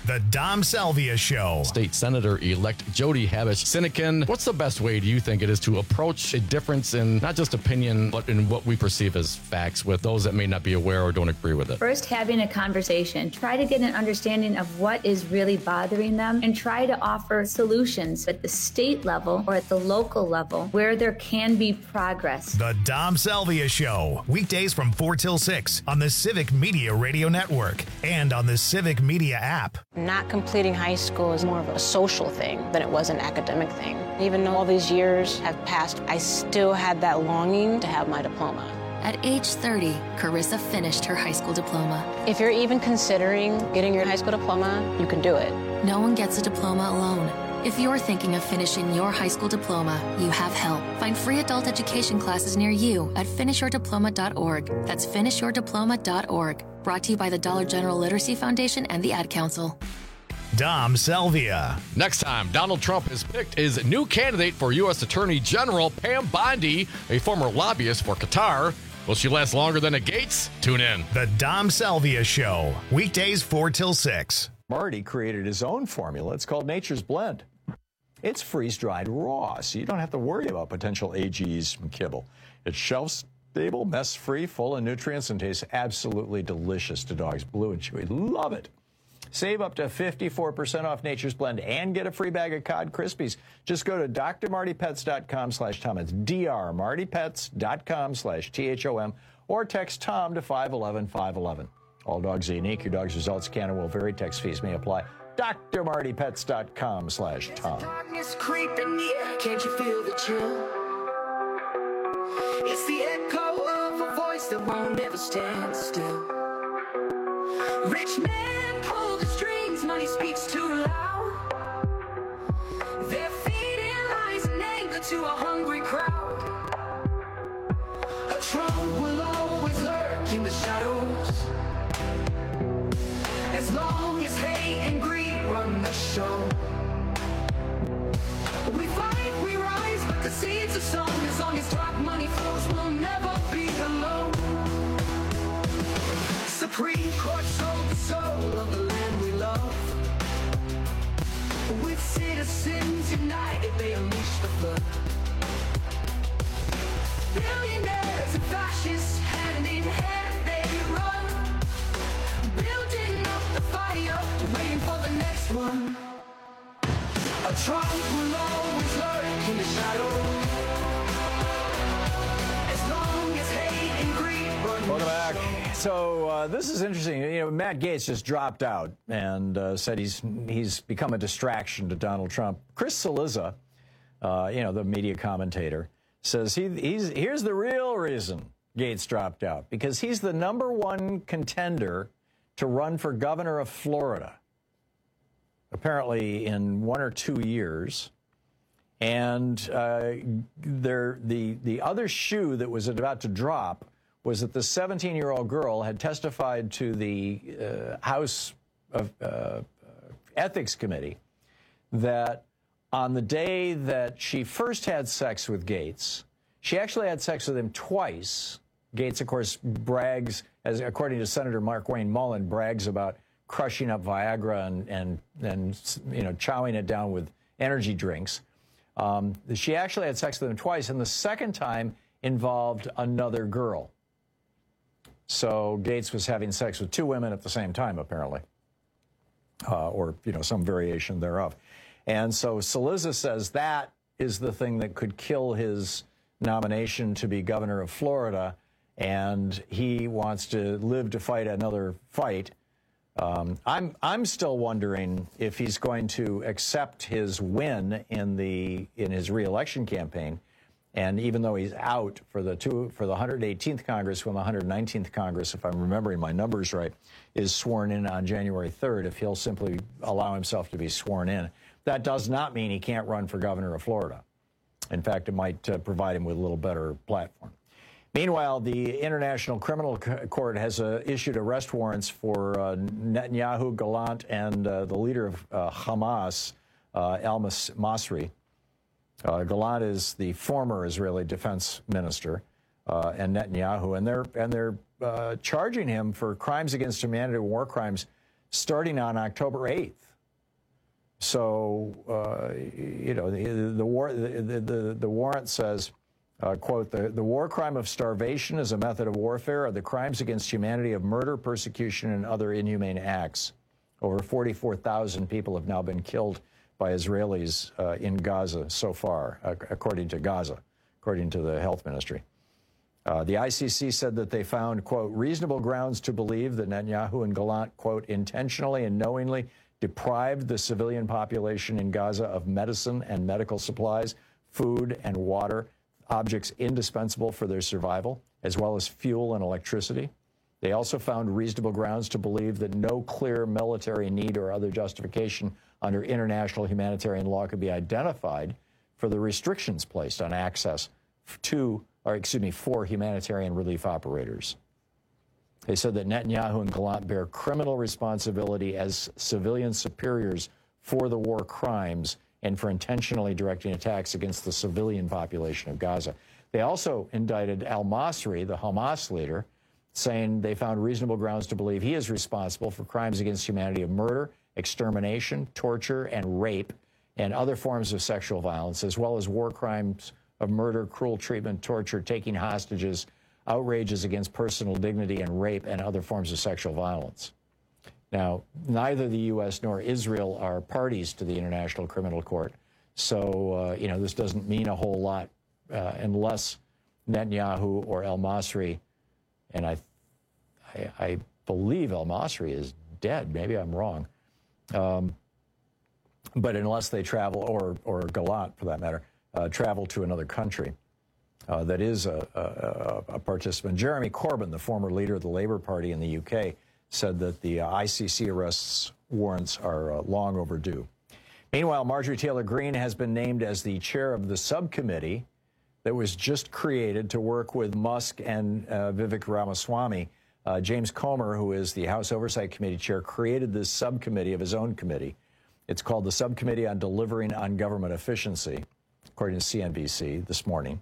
The Dom Salvia Show. State Senator-elect Jody Habush-Sinekin, what's the best way, do you think, it is to approach a difference in not just opinion, but in what we perceive as facts with those that may not be aware or don't agree with it? First, having a conversation. Try to get an understanding of what is really bothering them and try to offer solutions at the state level or at the local level where there can be progress. The Dom Salvia Show. Weekdays from four till six on the Civic Media Radio Network and on the Civic Media app. Not completing high school is more of a social thing than it was an academic thing. Even though all these years have passed, I still had that longing to have my diploma. At age thirty, Carissa finished her high school diploma. If you're even considering getting your high school diploma, you can do it. No one gets a diploma alone. If you're thinking of finishing your high school diploma, you have help. Find free adult education classes near you at finish your diploma dot org. That's finish your diploma dot org. Brought to you by the Dollar General Literacy Foundation and the Ad Council. Dom Salvia. Next time, Donald Trump is picked as new candidate for U S Attorney General Pam Bondi, a former lobbyist for Qatar. Will she last longer than a Gates? Tune in. The Dom Salvia Show. Weekdays four till six. Marty created his own formula. It's called Nature's Blend. It's freeze-dried raw, so you don't have to worry about potential A Gs from kibble. It's shelf-stable, mess-free, full of nutrients, and tastes absolutely delicious to dogs. Blue and Chewy love it. Save up to fifty-four percent off Nature's Blend and get a free bag of Cod Krispies. Just go to d r marty pets dot com slash Tom. It's d r marty pets dot com slash T H O M or text Tom to five one one five one one. All dogs are unique. Your dog's results can and will vary. Text fees may apply. d r marty pets dot com slash Tom. Darkness creeping near. Can't you feel the chill? It's the echo of a voice that won't ever stand still. Rich man pull the strings, money speaks too loud. They're feeding lies and anger to a hungry crowd. A Trump will always lurk in the shadows. As long as hate and greed run the show. We fight, we rise, but the seeds are sown. As long as dark money flows, we'll never be alone. Supreme Court sold the soul of the land we love. With citizens united, they unleash the flood. Billionaires and fascists, hand in hand, they run. Building up the fire, waiting for the next one. A Trump will always lurk in the shadows. As long as hate and greed run. Welcome back. So uh, this is interesting. You know, Matt Gaetz just dropped out and uh, said he's he's become a distraction to Donald Trump. Chris Cillizza, uh, you know, the media commentator, says he he's here's the real reason Gaetz dropped out, because he's the number one contender to run for governor of Florida, apparently in one or two years. And uh, there, the the other shoe that was about to drop was that the seventeen-year-old girl had testified to the uh, House of, uh, Ethics Committee that on the day that she first had sex with Gaetz, she actually had sex with him twice. Gaetz, of course, brags, as according to Senator Markwayne Mullin, brags about crushing up Viagra and, and, and you know, chowing it down with energy drinks. Um, she actually had sex with him twice, and the second time involved another girl. So Gaetz was having sex with two women at the same time, apparently, uh, or, you know, some variation thereof. And so Cillizza says that is the thing that could kill his nomination to be governor of Florida, and he wants to live to fight another fight. Um, I'm I'm still wondering if he's going to accept his win in the in his reelection campaign. And even though he's out for the two for the one hundred eighteenth Congress, when the one hundred nineteenth Congress, if I'm remembering my numbers right, is sworn in on January third, if he'll simply allow himself to be sworn in, that does not mean he can't run for governor of Florida. In fact, it might uh, provide him with a little better platform. Meanwhile, the International Criminal Court has uh, issued arrest warrants for uh, Netanyahu, Gallant, and uh, the leader of uh, Hamas, uh, al-Masri. Uh, Gallant is the former Israeli defense minister, uh, and Netanyahu, and they're and they're uh, charging him for crimes against humanity, war crimes, starting on October eighth. So, uh, you know, the, the, war, the, the, the warrant says, uh, quote, the, the war crime of starvation is a method of warfare, or the crimes against humanity of murder, persecution, and other inhumane acts. Over forty-four thousand people have now been killed by Israelis uh, in Gaza so far, uh, according to Gaza, according to the health ministry. Uh, the I C C said that they found, quote, reasonable grounds to believe that Netanyahu and Gallant, quote, intentionally and knowingly deprived the civilian population in Gaza of medicine and medical supplies, food and water, objects indispensable for their survival, as well as fuel and electricity. They also found reasonable grounds to believe that no clear military need or other justification under international humanitarian law could be identified for the restrictions placed on access to, or excuse me, for humanitarian relief operators. They said that Netanyahu and Gallant bear criminal responsibility as civilian superiors for the war crimes and for intentionally directing attacks against the civilian population of Gaza. They also indicted al-Masri, the Hamas leader, saying they found reasonable grounds to believe he is responsible for crimes against humanity of murder, extermination, torture, and rape, and other forms of sexual violence, as well as war crimes of murder, cruel treatment, torture, taking hostages, outrages against personal dignity, and rape, and other forms of sexual violence. Now, neither the U S nor Israel are parties to the International Criminal Court, so, uh, you know, this doesn't mean a whole lot uh, unless Netanyahu or al-Masri, and I, I, I believe al-Masri is dead. Maybe I'm wrong. Um, but unless they travel, or, or Gallant for that matter, uh, travel to another country uh, that is a, a, a participant. Jeremy Corbyn, the former leader of the Labour Party in the U K, said that the uh, I C C arrests warrants are uh, long overdue. Meanwhile, Marjorie Taylor Greene has been named as the chair of the subcommittee that was just created to work with Musk and uh, Vivek Ramaswamy. Uh, James Comer, who is the House Oversight Committee chair, created this subcommittee of his own committee. It's called the Subcommittee on Delivering on Government Efficiency, according to C N B C this morning.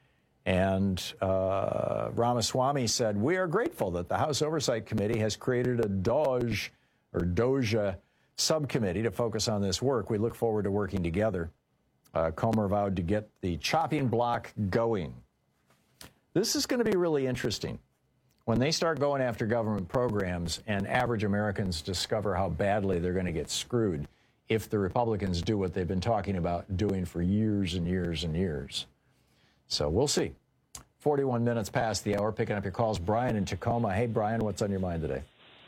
And uh, Ramaswamy said, we are grateful that the House Oversight Committee has created a DOJ or DOJA subcommittee to focus on this work. We look forward to working together. Uh, Comer vowed to get the chopping block going. This is going to be really interesting. When they start going after government programs and average Americans discover how badly they're going to get screwed if the Republicans do what they've been talking about doing for years and years and years. So we'll see. forty-one minutes past the hour, picking up your calls. Brian in Tacoma. Hey, Brian, what's on your mind today?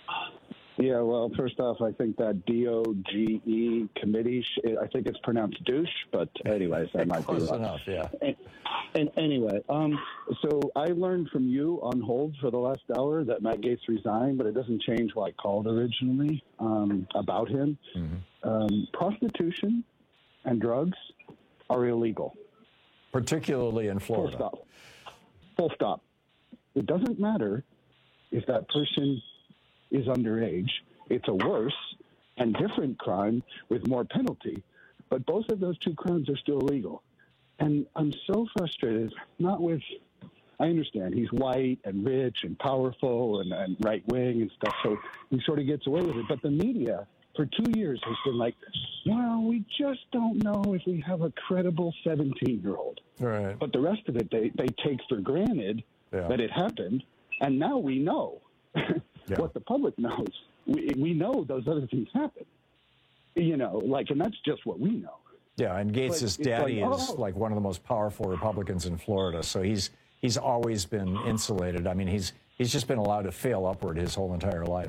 Yeah, well, first off, I think that D O G E committee, I think it's pronounced douche, but anyways, that might Close be enough, yeah. And, and anyway, um, so I learned from you on hold for the last hour that Matt Gaetz resigned, but it doesn't change why I called originally um, about him. Mm-hmm. Um, prostitution and drugs are illegal. Particularly in Florida. Full stop. Full stop. It doesn't matter if that person is underage. It's a worse and different crime with more penalty, but both of those two crimes are still illegal. And I'm so frustrated, not with, I understand he's white and rich and powerful and, and right-wing and stuff, so he sort of gets away with it. But the media for two years has been like, well, we just don't know if we have a credible seventeen-year-old. Right. But the rest of it, they, they take for granted yeah. that it happened, and now we know. Yeah. What the public knows, we, we know those other things happen, you know, like, and that's just what we know. Yeah, and Gates' daddy like, is oh. like one of the most powerful Republicans in Florida, so he's he's always been insulated. I mean, he's he's just been allowed to fail upward his whole entire life.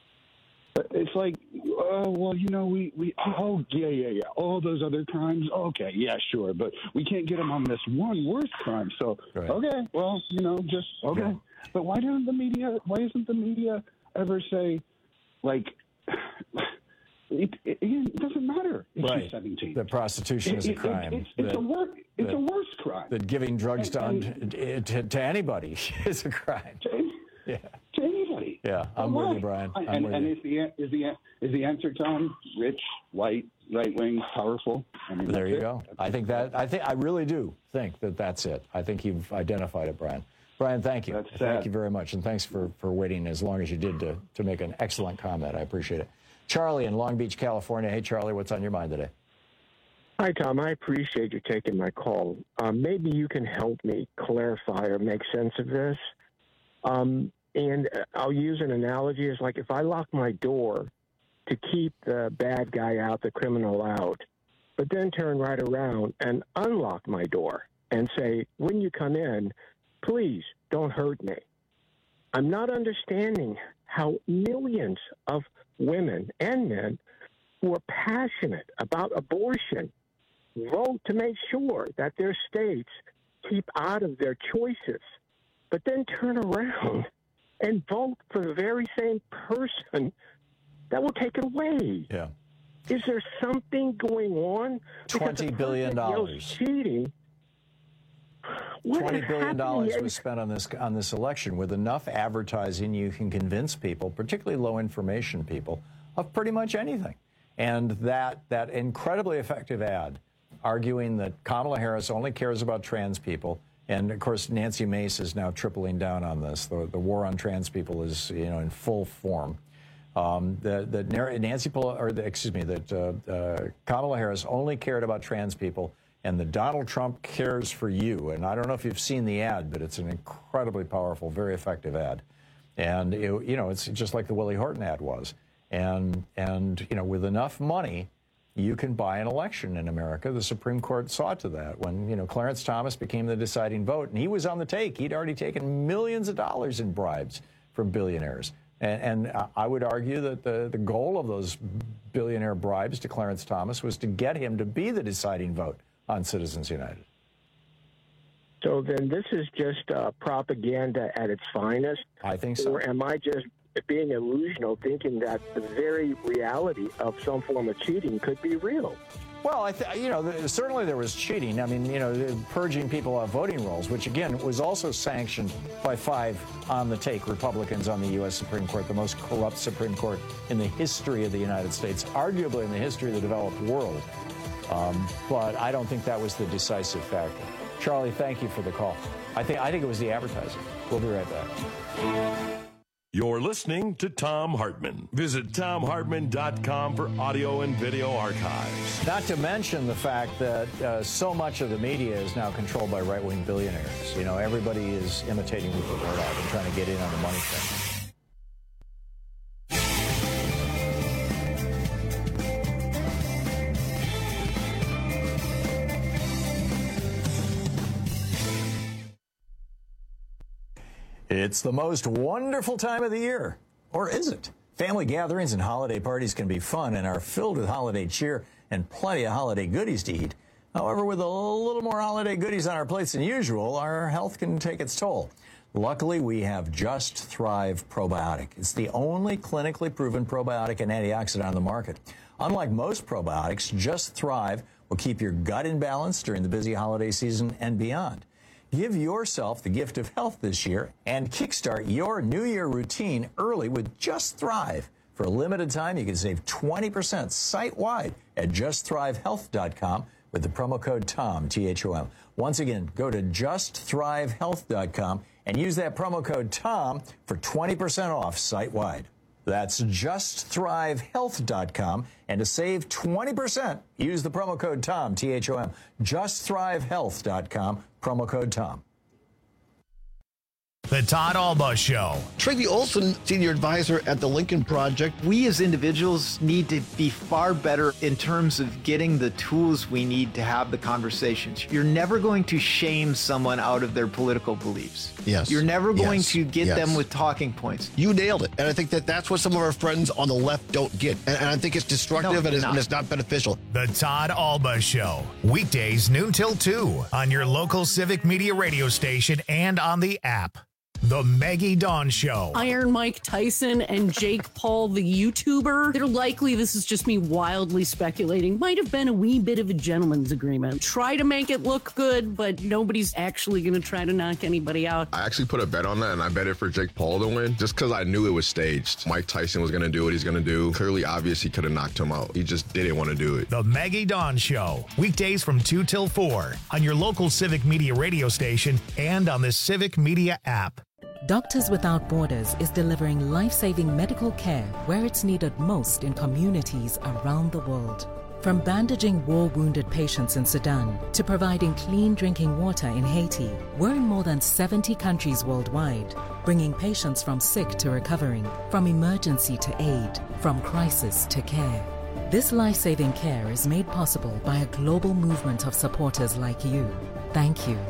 It's like, oh, well, you know, we, we oh, yeah, yeah, yeah, all those other crimes, okay, yeah, sure, but we can't get him on this one worse crime, so, right. okay, well, you know, just, okay. Yeah. But why doesn't the media, why doesn't the media ever say, like, it, it, it doesn't matter if right. she's seventeen. The prostitution it, is a it, crime. It, it, it's that, a worse, it's that, a worse crime. That giving drugs and, to, and, to, to anybody is a crime. To, yeah. to anybody. Yeah, I'm well, with you, Brian. I'm and with and you. is the is the is the answer, Tom, rich, white, right wing, powerful? I mean, there you it. go. I think that I think I really do think that that's it. I think you've identified it, Brian. Brian, thank you. That's thank sad. you very much, and thanks for, for waiting as long as you did to, to make an excellent comment. I appreciate it. Charlie in Long Beach, California. Hey, Charlie, what's on your mind today? Hi, Tom. I appreciate you taking my call. Um, maybe you can help me clarify or make sense of this. Um, and I'll use an analogy. It's like if I lock my door to keep the bad guy out, the criminal out, but then turn right around and unlock my door and say, when you come in, please don't hurt me. I'm not understanding how millions of women and men who are passionate about abortion vote to make sure that their states keep out of their choices, but then turn around and vote for the very same person that will take it away. Yeah. Is there something going on? twenty billion dollars. Cheating. twenty billion dollars was spent on this on this election. With enough advertising, you can convince people, particularly low information people, of pretty much anything. And that that incredibly effective ad arguing that Kamala Harris only cares about trans people, and of course Nancy Mace is now tripling down on this. The, the war on trans people is, you know, in full form. Um, that that Nancy Pelosi, or the, excuse me, that uh, uh, Kamala Harris only cared about trans people, and that Donald Trump cares for you. And I don't know if you've seen the ad, but it's an incredibly powerful, very effective ad. And it, you know, it's just like the Willie Horton ad was. And and you know, with enough money, you can buy an election in America. The Supreme Court saw to that when, you know, Clarence Thomas became the deciding vote, and he was on the take. He'd already taken millions of dollars in bribes from billionaires. And, and I would argue that the, the goal of those billionaire bribes to Clarence Thomas was to get him to be the deciding vote on Citizens United. So then this is just uh, propaganda at its finest? I think so. Or am I just being illusional, thinking that the very reality of some form of cheating could be real? Well, I th- you know, certainly there was cheating. I mean, you know, purging people off voting rolls, which, again, was also sanctioned by five on-the-take Republicans on the U S Supreme Court, the most corrupt Supreme Court in the history of the United States, arguably in the history of the developed world. Um, but I don't think that was the decisive factor. Charlie, thank you for the call. I think I think it was the advertising. We'll be right back. You're listening to Thom Hartmann. Visit Thom Hartmann dot com for audio and video archives. Not to mention the fact that uh, so much of the media is now controlled by right-wing billionaires. You know, everybody is imitating Rupert Murdoch and trying to get in on the money thing. It's the most wonderful time of the year. Or is it? Family gatherings and holiday parties can be fun and are filled with holiday cheer and plenty of holiday goodies to eat. However, with a little more holiday goodies on our plates than usual, our health can take its toll. Luckily, we have Just Thrive Probiotic. It's the only clinically proven probiotic and antioxidant on the market. Unlike most probiotics, Just Thrive will keep your gut in balance during the busy holiday season and beyond. Give yourself the gift of health this year and kickstart your New Year routine early with Just Thrive. For a limited time, you can save twenty percent site-wide at just thrive health dot com with the promo code TOM, T H O M. Once again, go to just thrive health dot com and use that promo code TOM for twenty percent off site-wide. That's just thrive health dot com. And to save twenty percent, use the promo code TOM, T H O M. just thrive health dot com, promo code TOM. The Todd Alba Show. Tracy Olson, senior advisor at the Lincoln Project. We as individuals need to be far better in terms of getting the tools we need to have the conversations. You're never going to shame someone out of their political beliefs. Yes. You're never going yes. to get yes. them with talking points. You nailed it. And I think that that's what some of our friends on the left don't get. And, and I think it's destructive No, and, it's, not. and it's not beneficial. The Todd Alba Show. Weekdays noon till two on your local Civic Media radio station and on the app. The Maggie Dawn Show. Iron Mike Tyson and Jake Paul, the YouTuber. They're likely, this is just me wildly speculating, might have been a wee bit of a gentleman's agreement. Try to make it look good, but nobody's actually going to try to knock anybody out. I actually put a bet on that, and I bet it for Jake Paul to win, just because I knew it was staged. Mike Tyson was going to do what he's going to do. Clearly obvious he could have knocked him out. He just didn't want to do it. The Maggie Dawn Show. Weekdays from two till four on your local Civic Media radio station and on the Civic Media app. Doctors Without Borders is delivering life-saving medical care where it's needed most in communities around the world. From bandaging war-wounded patients in Sudan to providing clean drinking water in Haiti, we're in more than seventy countries worldwide, bringing patients from sick to recovering, from emergency to aid, from crisis to care. This life-saving care is made possible by a global movement of supporters like you. Thank you.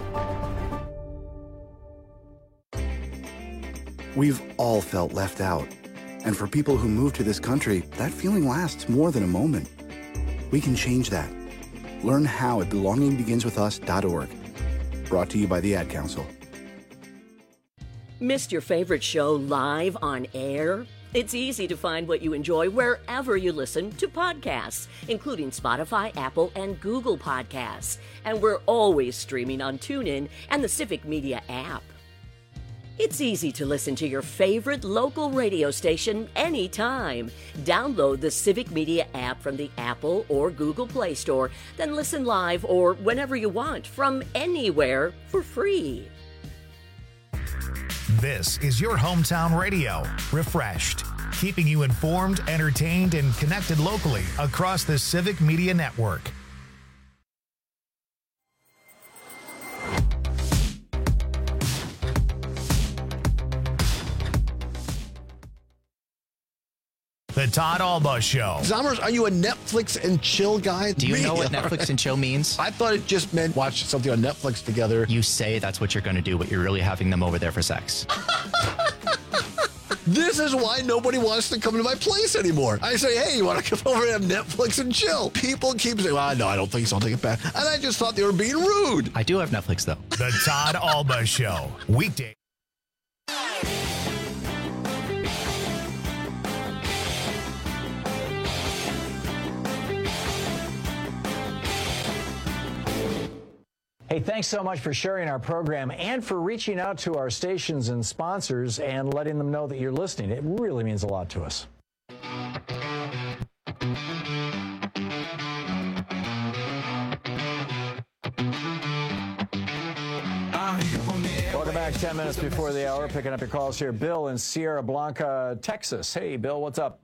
We've all felt left out. And for people who move to this country, that feeling lasts more than a moment. We can change that. Learn how at belonging begins with us dot org. Brought to you by the Ad Council. Missed your favorite show live on air? It's easy to find what you enjoy wherever you listen to podcasts, including Spotify, Apple, and Google Podcasts. And we're always streaming on TuneIn and the Civic Media app. It's easy to listen to your favorite local radio station anytime. Download the Civic Media app from the Apple or Google Play Store, then listen live or whenever you want from anywhere for free. This is your hometown radio, refreshed, keeping you informed, entertained, and connected locally across the Civic Media Network. The Todd Alba Show. Zommers, are you a Netflix and chill guy? Do you Me? know what Netflix and chill means? I thought it just meant watch something on Netflix together. You say that's what you're going to do, but you're really having them over there for sex. This is why nobody wants to come to my place anymore. I say, hey, you want to come over and have Netflix and chill? People keep saying, well, no, I don't think so. I'll take it back. And I just thought they were being rude. I do have Netflix, though. The Todd Alba Show. Weekday. Hey, thanks so much for sharing our program and for reaching out to our stations and sponsors and letting them know that you're listening. It really means a lot to us. Welcome back. ten minutes before the hour. Picking up your calls here. Bill in Sierra Blanca, Texas. Hey, Bill, what's up?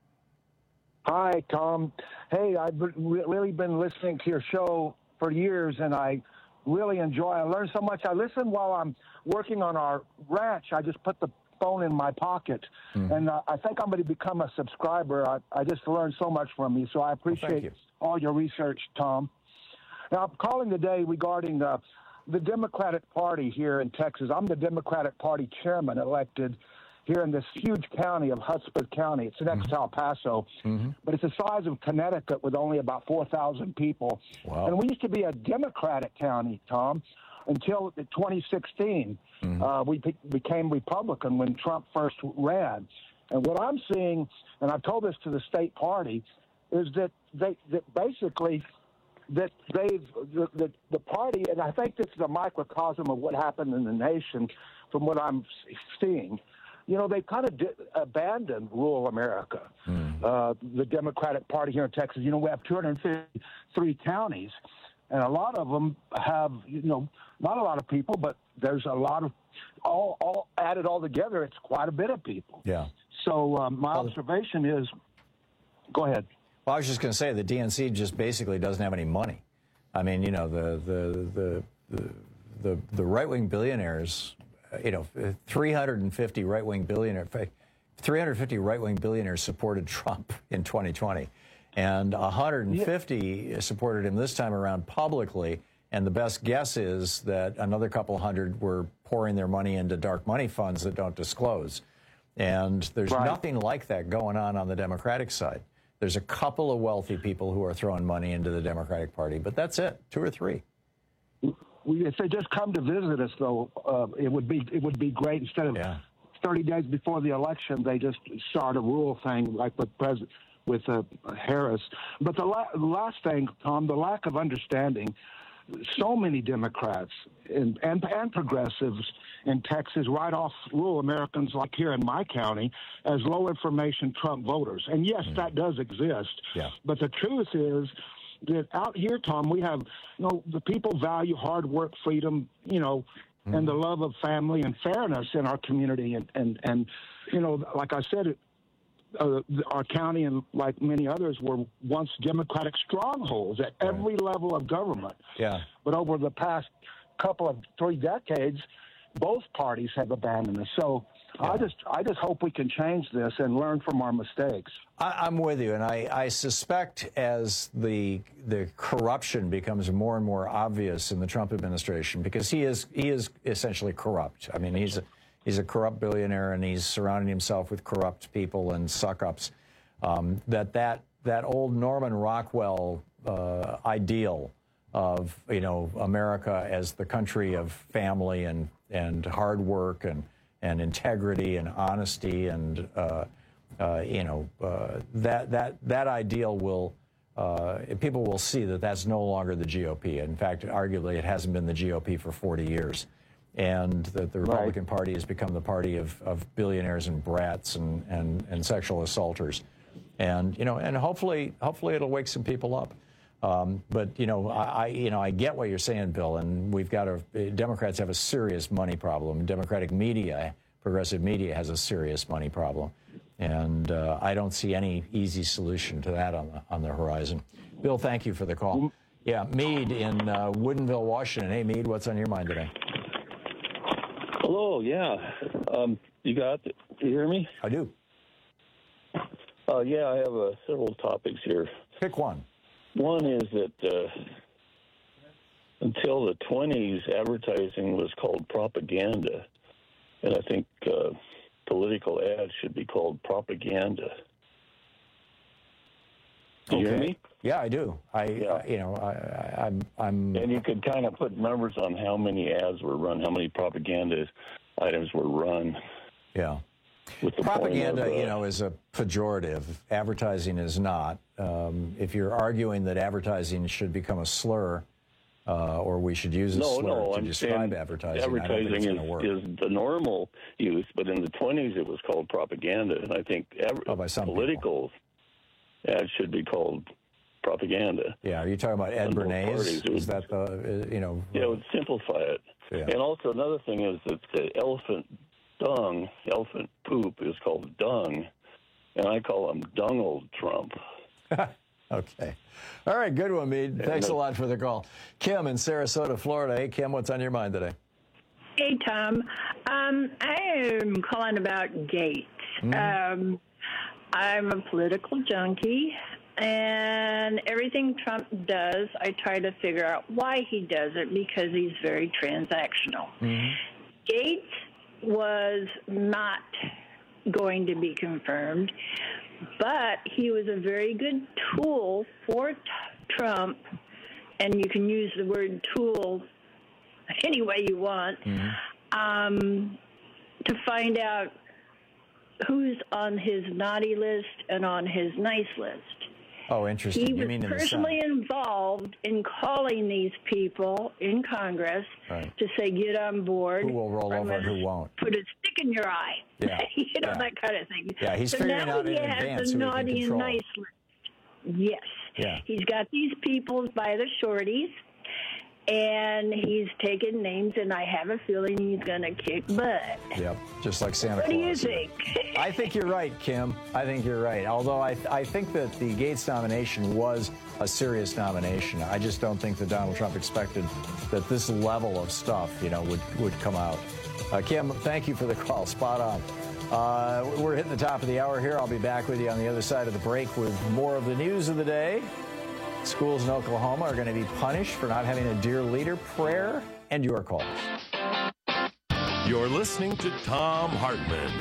Hi, Tom. Hey, I've re- really been listening to your show for years, and I really enjoy. I learn so much. I listen while I'm working on our ranch. I just put the phone in my pocket, mm. and uh, I think I'm going to become a subscriber. I, I just learned so much from you, so I appreciate well, you. all your research, Tom. Now, I'm calling today regarding uh, the Democratic Party here in Texas. I'm the Democratic Party chairman elected here in this huge county of Hudspeth County. It's next mm-hmm. to El Paso, mm-hmm. but it's the size of Connecticut with only about four thousand people. Wow. And we used to be a Democratic county, Tom, until twenty sixteen. Mm-hmm. Uh, we be- became Republican when Trump first ran. And what I'm seeing, and I've told this to the state party, is that they that basically that they've the, the, the party, and I think this is a microcosm of what happened in the nation from what I'm seeing. You know, they kind of di- abandoned rural America, mm. uh, the Democratic Party here in Texas. You know, we have two hundred fifty-three counties, and a lot of them have, you know, not a lot of people, but there's a lot of, all, all added all together, it's quite a bit of people. Yeah. So um, my well, observation is, go ahead. Well, I was just going to say the D N C just basically doesn't have any money. I mean, you know, the the the the, the, the right-wing billionaires, you know, three hundred fifty right-wing billionaires, three hundred fifty right-wing billionaires supported Trump in twenty twenty, and one hundred fifty yeah. supported him this time around publicly. And the best guess is that another couple hundred were pouring their money into dark money funds that don't disclose. And there's right. nothing like that going on on the Democratic side. There's a couple of wealthy people who are throwing money into the Democratic Party, but that's it, two or three. If they just come to visit us, though, uh, it would be it would be great. Instead of yeah. thirty days before the election, they just start a rule thing like with President with uh, Harris. But the la- last thing, Tom, the lack of understanding. So many Democrats and, and and progressives in Texas write off rural Americans, like here in my county, as low information Trump voters. And yes, mm. that does exist. Yeah. But the truth is that out here, Tom, we have, you know, the people value hard work, freedom, you know, mm-hmm. and the love of family and fairness in our community. And, and, and you know, like I said, uh, our county and like many others were once Democratic strongholds at right. every level of government. Yeah. But over the past couple of three decades, both parties have abandoned us. So yeah. I just I just hope we can change this and learn from our mistakes. I, I'm with you, and I, I suspect as the the corruption becomes more and more obvious in the Trump administration, because he is he is essentially corrupt. I mean, he's a, he's a corrupt billionaire, and he's surrounding himself with corrupt people and suck-ups. Um, that that that old Norman Rockwell uh, ideal of, you know, America as the country of family and and hard work and and integrity and honesty and uh, uh, you know uh, that that that ideal will uh, people will see that that's no longer the G O P. In fact, arguably, it hasn't been the G O P for forty years, and that the Republican right. Party has become the party of, of billionaires and brats and, and and sexual assaulters, and you know and hopefully hopefully it'll wake some people up. Um, but, you know, I, you know, I get what you're saying, Bill, and we've got a, Democrats have a serious money problem. Democratic media, progressive media has a serious money problem. And uh, I don't see any easy solution to that on the, on the horizon. Bill, thank you for the call. Yeah, Meade in uh, Woodinville, Washington. Hey, Meade, what's on your mind today? Hello, yeah. Um, you got, you hear me? I do. Uh, yeah, I have uh, several topics here. Pick one. One is that uh, until the twenties, advertising was called propaganda, and I think uh, political ads should be called propaganda. Do you okay. hear me? Yeah, I do. I, yeah. uh, you know, I, I, I'm, I'm. And you could kind of put numbers on how many ads were run, how many propaganda items were run. Yeah. With the propaganda, of, uh, you know, is a pejorative. Advertising is not. Um, if you're arguing that advertising should become a slur, uh, or we should use a no, slur no, to I'm describe advertising, advertising I don't think it's is, work. is the normal use, but in the twenties it was called propaganda, and I think adver- oh, by some political people. ads should be called propaganda. Yeah, are you talking about Ed Bernays? Is that the, you know? Yeah, it would simplify it. Yeah. And also another thing is that the elephant dung, elephant poop is called dung, and I call him Donald Trump. Okay. All right, good one, Meade. Thanks a lot for the call. Kim in Sarasota, Florida. Hey, Kim, what's on your mind today? Hey, Tom. Um, I am calling about Gates. Mm-hmm. Um, I'm a political junkie, and everything Trump does, I try to figure out why he does it, because he's very transactional. Mm-hmm. Gates was not going to be confirmed, but he was a very good tool for t- Trump, and you can use the word tool any way you want, mm-hmm. um, to find out who's on his naughty list and on his nice list. Oh, interesting. He you was mean in personally involved in calling these people in Congress right. to say, get on board. Who will roll over and who won't. Put a stick in your eye. Yeah. you know, yeah. that kind of thing. Yeah, he's so figuring now out he in has advance the who naughty he can and control. nice list. Yes. Yeah. He's got these people by the shorties, and he's taken names, and I have a feeling he's going to kick butt. Yep, just like Santa what Claus. What do you think? I think you're right, Kim. I think you're right. Although I, I think that the Gates nomination was a serious nomination. I just don't think that Donald Trump expected that this level of stuff, you know, would, would come out. Uh, Kim, thank you for the call. Spot on. Uh, we're hitting the top of the hour here. I'll be back with you on the other side of the break with more of the news of the day. Schools in Oklahoma are going to be punished for not having a Dear Leader prayer, and your calls. You're listening to Thom Hartmann.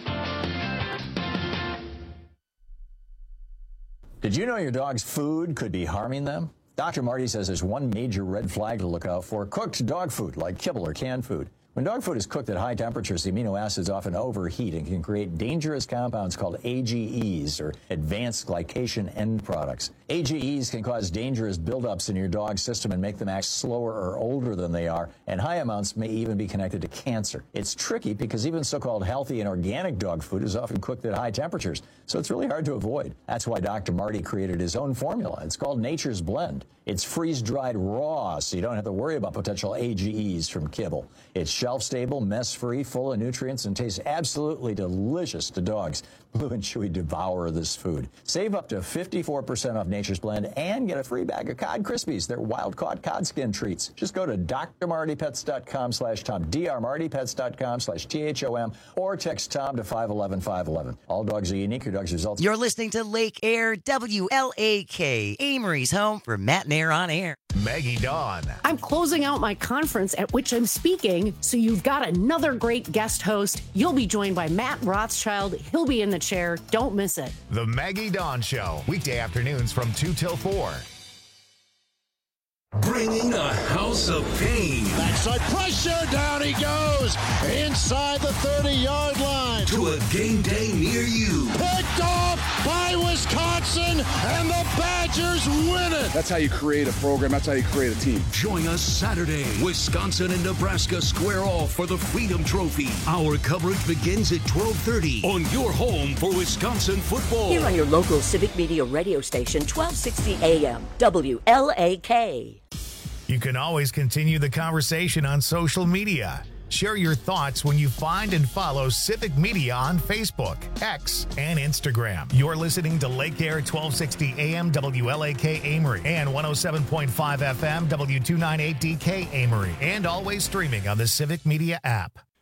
Did you know your dog's food could be harming them? Doctor Marty says there's one major red flag to look out for: cooked dog food like kibble or canned food. When dog food is cooked at high temperatures, the amino acids often overheat and can create dangerous compounds called A G Es, or advanced glycation end products. A G Es can cause dangerous buildups in your dog's system and make them act slower or older than they are, and high amounts may even be connected to cancer. It's tricky because even so-called healthy and organic dog food is often cooked at high temperatures, so it's really hard to avoid. That's why Doctor Marty created his own formula. It's called Nature's Blend. It's freeze-dried raw, so you don't have to worry about potential A G Es from kibble. It's shelf-stable, mess-free, full of nutrients, and tastes absolutely delicious to dogs. Blue and Chewy devour this food. Save up to fifty-four percent off Nature's Blend and get a free bag of Cod Krispies. They're wild-caught cod skin treats. Just go to drmartypets.com slash Tom, drmartypets.com slash T H O M, or text Tom to five one one, five one one. All dogs are unique. Your dog's results. You're listening to Lake Air W L A K, Amory's home for Matt and Air on Air. Maggie Dawn. I'm closing out my conference at which I'm speaking, so you've got another great guest host. You'll be joined by Matt Rothschild. He'll be in the chair. Don't miss it. The Maggie Dawn Show, weekday afternoons from two till four. Bringing a house of pain. Backside pressure, down he goes, inside the thirty-yard line. To a game day near you. Picked off by Wisconsin, and the Badgers win it. That's how you create a program. That's how you create a team. Join us Saturday. Wisconsin and Nebraska square off for the Freedom Trophy. Our coverage begins at twelve thirty on your home for Wisconsin football. Here on your local Civic Media radio station, twelve sixty A M, W L A K. You can always continue the conversation on social media. Share your thoughts when you find and follow Civic Media on Facebook, X, and Instagram. You're listening to Lake Air twelve sixty A M W L A K Amory and one oh seven point five F M W two ninety-eight D K Amory, and always streaming on the Civic Media app.